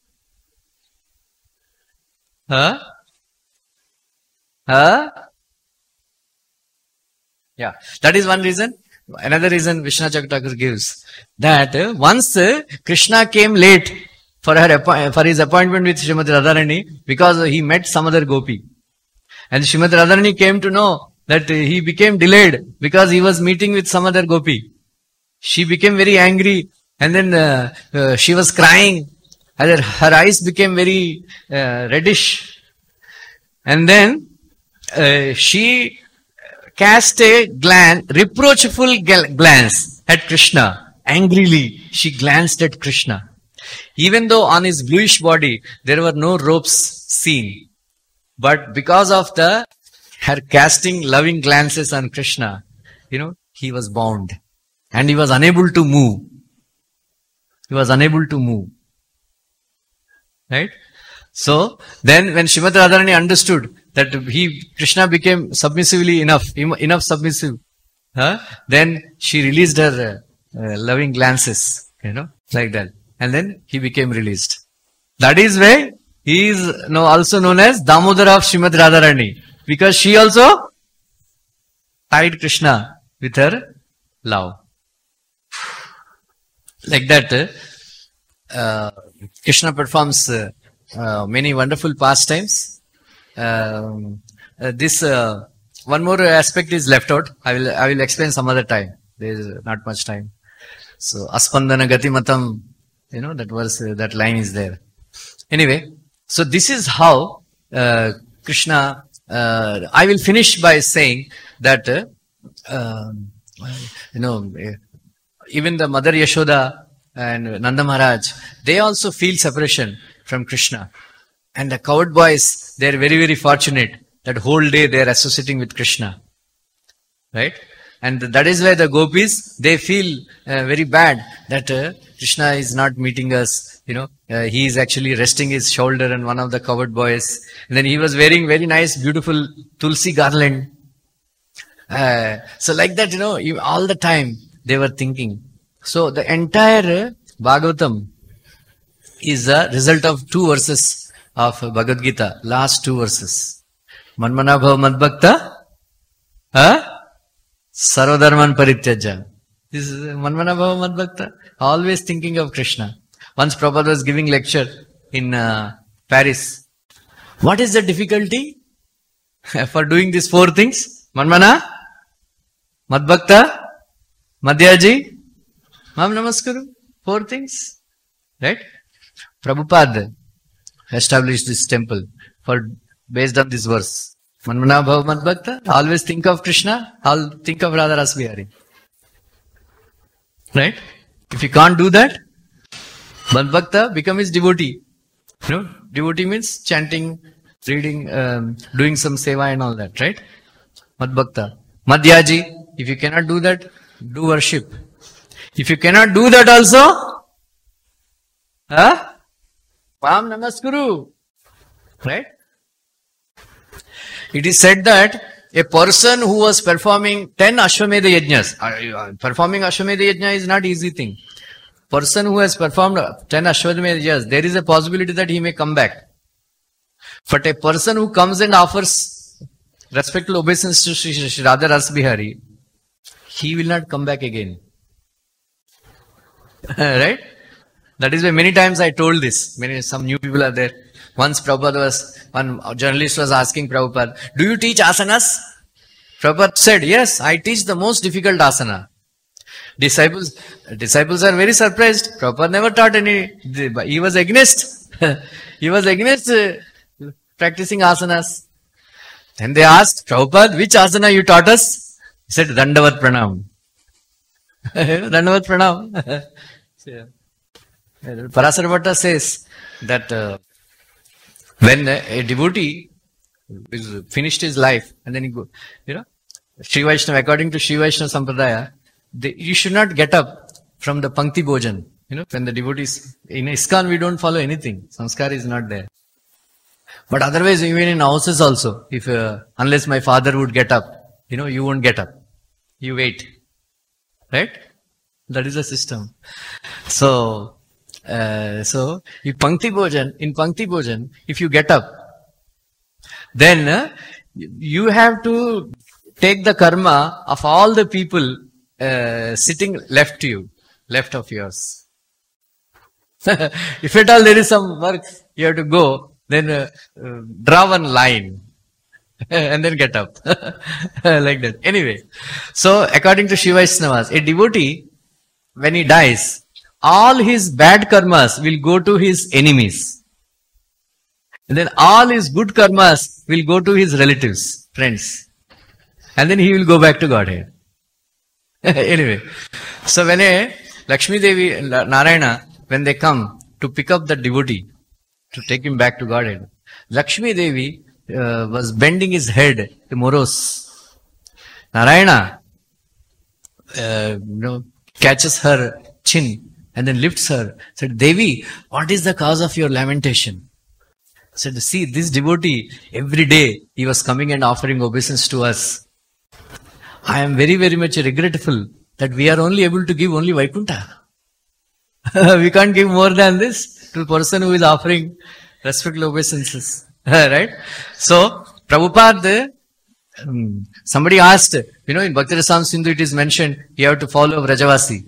Yeah, that is one reason. Another reason Vishwanath Chakravarti gives that once Krishna came late for his appointment with Srimati Radharani because he met some other gopi, and Srimati Radharani came to know that he became delayed because he was meeting with some other gopi. She became very angry, and then she was crying, and her eyes became very reddish, and then she cast a reproachful glance at Krishna. Angrily, she glanced at Krishna. Even though on his bluish body, there were no ropes seen. But because of her casting loving glances on Krishna, he was bound. And he was unable to move. Right? So, then when Srimati Radharani understood that Krishna became submissively enough submissive, then she released her loving glances, like that. And then he became released. That is why he is also known as Damodar of Srimati Radharani, because she also tied Krishna with her love. Like that, Krishna performs many wonderful pastimes. This one more aspect is left out. I will explain some other time. There is not much time. So Aspandana Gatimatam, that verse, that line is there. Anyway, so this is how Krishna. I will finish by saying that even the Mother Yashoda and Nanda Maharaj, they also feel separation from Krishna. And the coward boys, they are very, very fortunate that whole day they are associating with Krishna. Right? And that is why the gopis, they feel very bad that Krishna is not meeting us. He is actually resting his shoulder on one of the covered boys. And then he was wearing very nice, beautiful tulsi garland. So like that, all the time they were thinking. So the entire Bhagavatam is a result of 2 verses of Bhagavad Gita, last 2 verses. Manmana bhava madbhakta, sarvadharman parityaja. This is Manmana bhava madbhakta, always thinking of Krishna. Once Prabhupada was giving lecture in Paris. What is the difficulty for doing these 4 things? Manmana, madbhakta, madhyaji, mam namaskaru. 4 things. Right? Prabhupada established this temple based on this verse. Manmana bhava madbhakta, always think of Krishna, think of Radha Rasa Bihari. Right? If you can't do that, madbhakta, become his devotee. Devotee means chanting, reading, doing some seva and all that, right? Madbhakta. Madhyaji, if you cannot do that, do worship. If you cannot do that also, Mam namaskuru. Right? It is said that a person who was performing 10 Ashwamedha Yajnas, performing Ashwamedha Yajna is not easy thing. Person who has performed 10 Ashwamedha Yajnas, there is a possibility that he may come back. But a person who comes and offers respectful obeisance to Shri Radha Rasa Bihari, he will not come back again. Right? That is why many times I told this. Some new people are there. Once one journalist was asking Prabhupada, do you teach asanas? Prabhupada said, yes, I teach the most difficult asana. Disciples are very surprised. Prabhupada never taught any, he was against. He was against practicing asanas. Then they asked, Prabhupada, which asana you taught us? He said, Dandavat Pranam. Dandavat Pranam. Parasara Bhatta says that when a devotee is finished his life and then he go, Sri Vaishnava, according to Sri Vaishnava Sampradaya, you should not get up from the Pankti Bhojan. When the devotees, in ISKCON we don't follow anything. Sanskar is not there. But otherwise, even in houses also, if unless my father would get up, you won't get up. You wait. Right? That is the system. So in Pankti Bhojan, if you get up, then you have to take the karma of all the people sitting left of yours. If at all there is some work you have to go, then draw one line and then get up. Like that. Anyway, so according to Shiva Vaishnavas, a devotee, when he dies, all his bad karmas will go to his enemies. And then all his good karmas will go to his relatives, friends. And then he will go back to Godhead. Anyway, so when Lakshmi Devi, Narayana, when they come to pick up the devotee, to take him back to Godhead, Lakshmi Devi was bending his head, morose. Narayana, catches her chin and then lifts her. Said, Devi, what is the cause of your lamentation? Said, see, this devotee, every day he was coming and offering obeisance to us. I am very, very much regretful that we are only able to give only Vaikuntha. We can't give more than this to a person who is offering respectful obeisances. Right? So, Prabhupada, somebody asked, in Bhakti Rasamrita Sindhu it is mentioned, you have to follow Vrajavasi.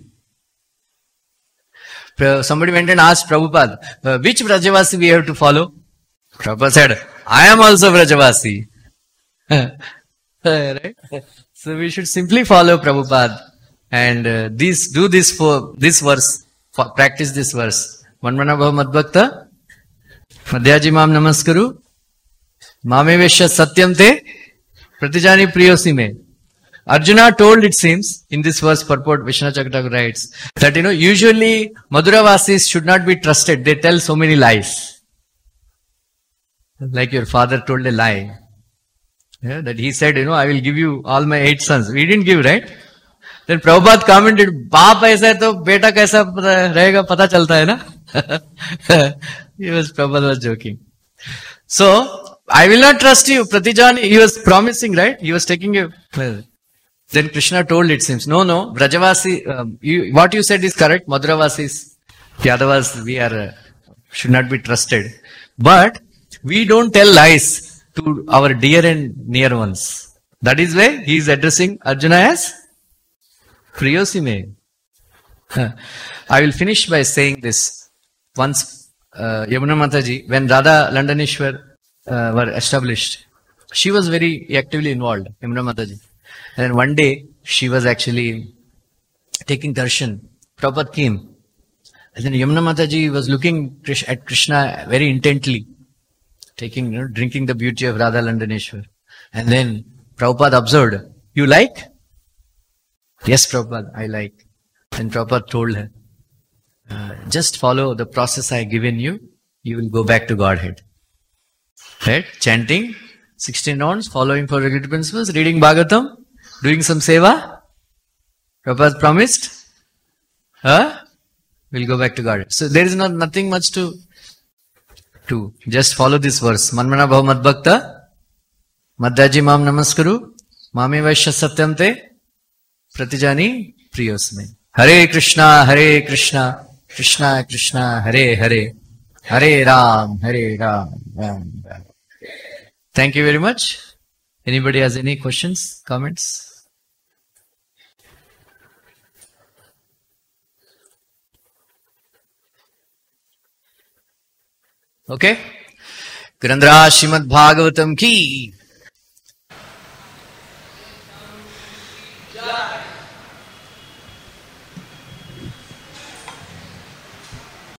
Somebody went and asked Prabhupada, which Vrajavasi we have to follow? Prabhupada said, I am also Vrajavasi. Right? So we should simply follow Prabhupada and do this for this verse, practice this verse. Manmana bhava madbhakta, madhyaji mam namaskaru, mamevesha satyam te, pratijani priyosi me. Arjuna told, it seems, in this verse purport, Vishnu Chakravarti writes, that usually Madhuravasis should not be trusted. They tell so many lies. Like your father told a lie. That he said, I will give you all my 8 sons. We didn't give, right? Then Prabhupada commented, बाप ऐसा है तो बेटा कैसा रहेगा पता चलता है ना. Prabhupada was joking. So, I will not trust you, Pratijani. He was promising, right? He was taking a... Then Krishna told, it seems, no, Brajavasi, what you said is correct. Madhuravasis, Yadavas, we are, should not be trusted. But, we don't tell lies to our dear and near ones. That is why he is addressing Arjuna as Priyosime. I will finish by saying this. Once, Yamuna Mataji, when Radha Landaneshwar were established, she was very actively involved, Yamuna Mataji. And one day, she was actually taking darshan. Prabhupada came. And then Yamuna Mataji was looking at Krishna very intently, drinking the beauty of Radha Landaneshwar. And then Prabhupada observed, you like? Yes, Prabhupada, I like. And Prabhupada told her, just follow the process I have given you, you will go back to Godhead. Right? Chanting 16 rounds, following for regulatory principles, reading Bhagavatam, doing some seva. Prabhupada promised. We'll go back to Godhead. So there is nothing much to just follow this verse. Manmana bhav mad bhakta, madhyaji mam namaskaru, mame vaishya satyam te, pratijani priyosme. Hare Krishna, Krishna Krishna, Hare Hare, Hare Ram, Ram Ram. Thank you very much. Anybody has any questions, comments? Okay. Grandhara Srimad Bhagavatam ki.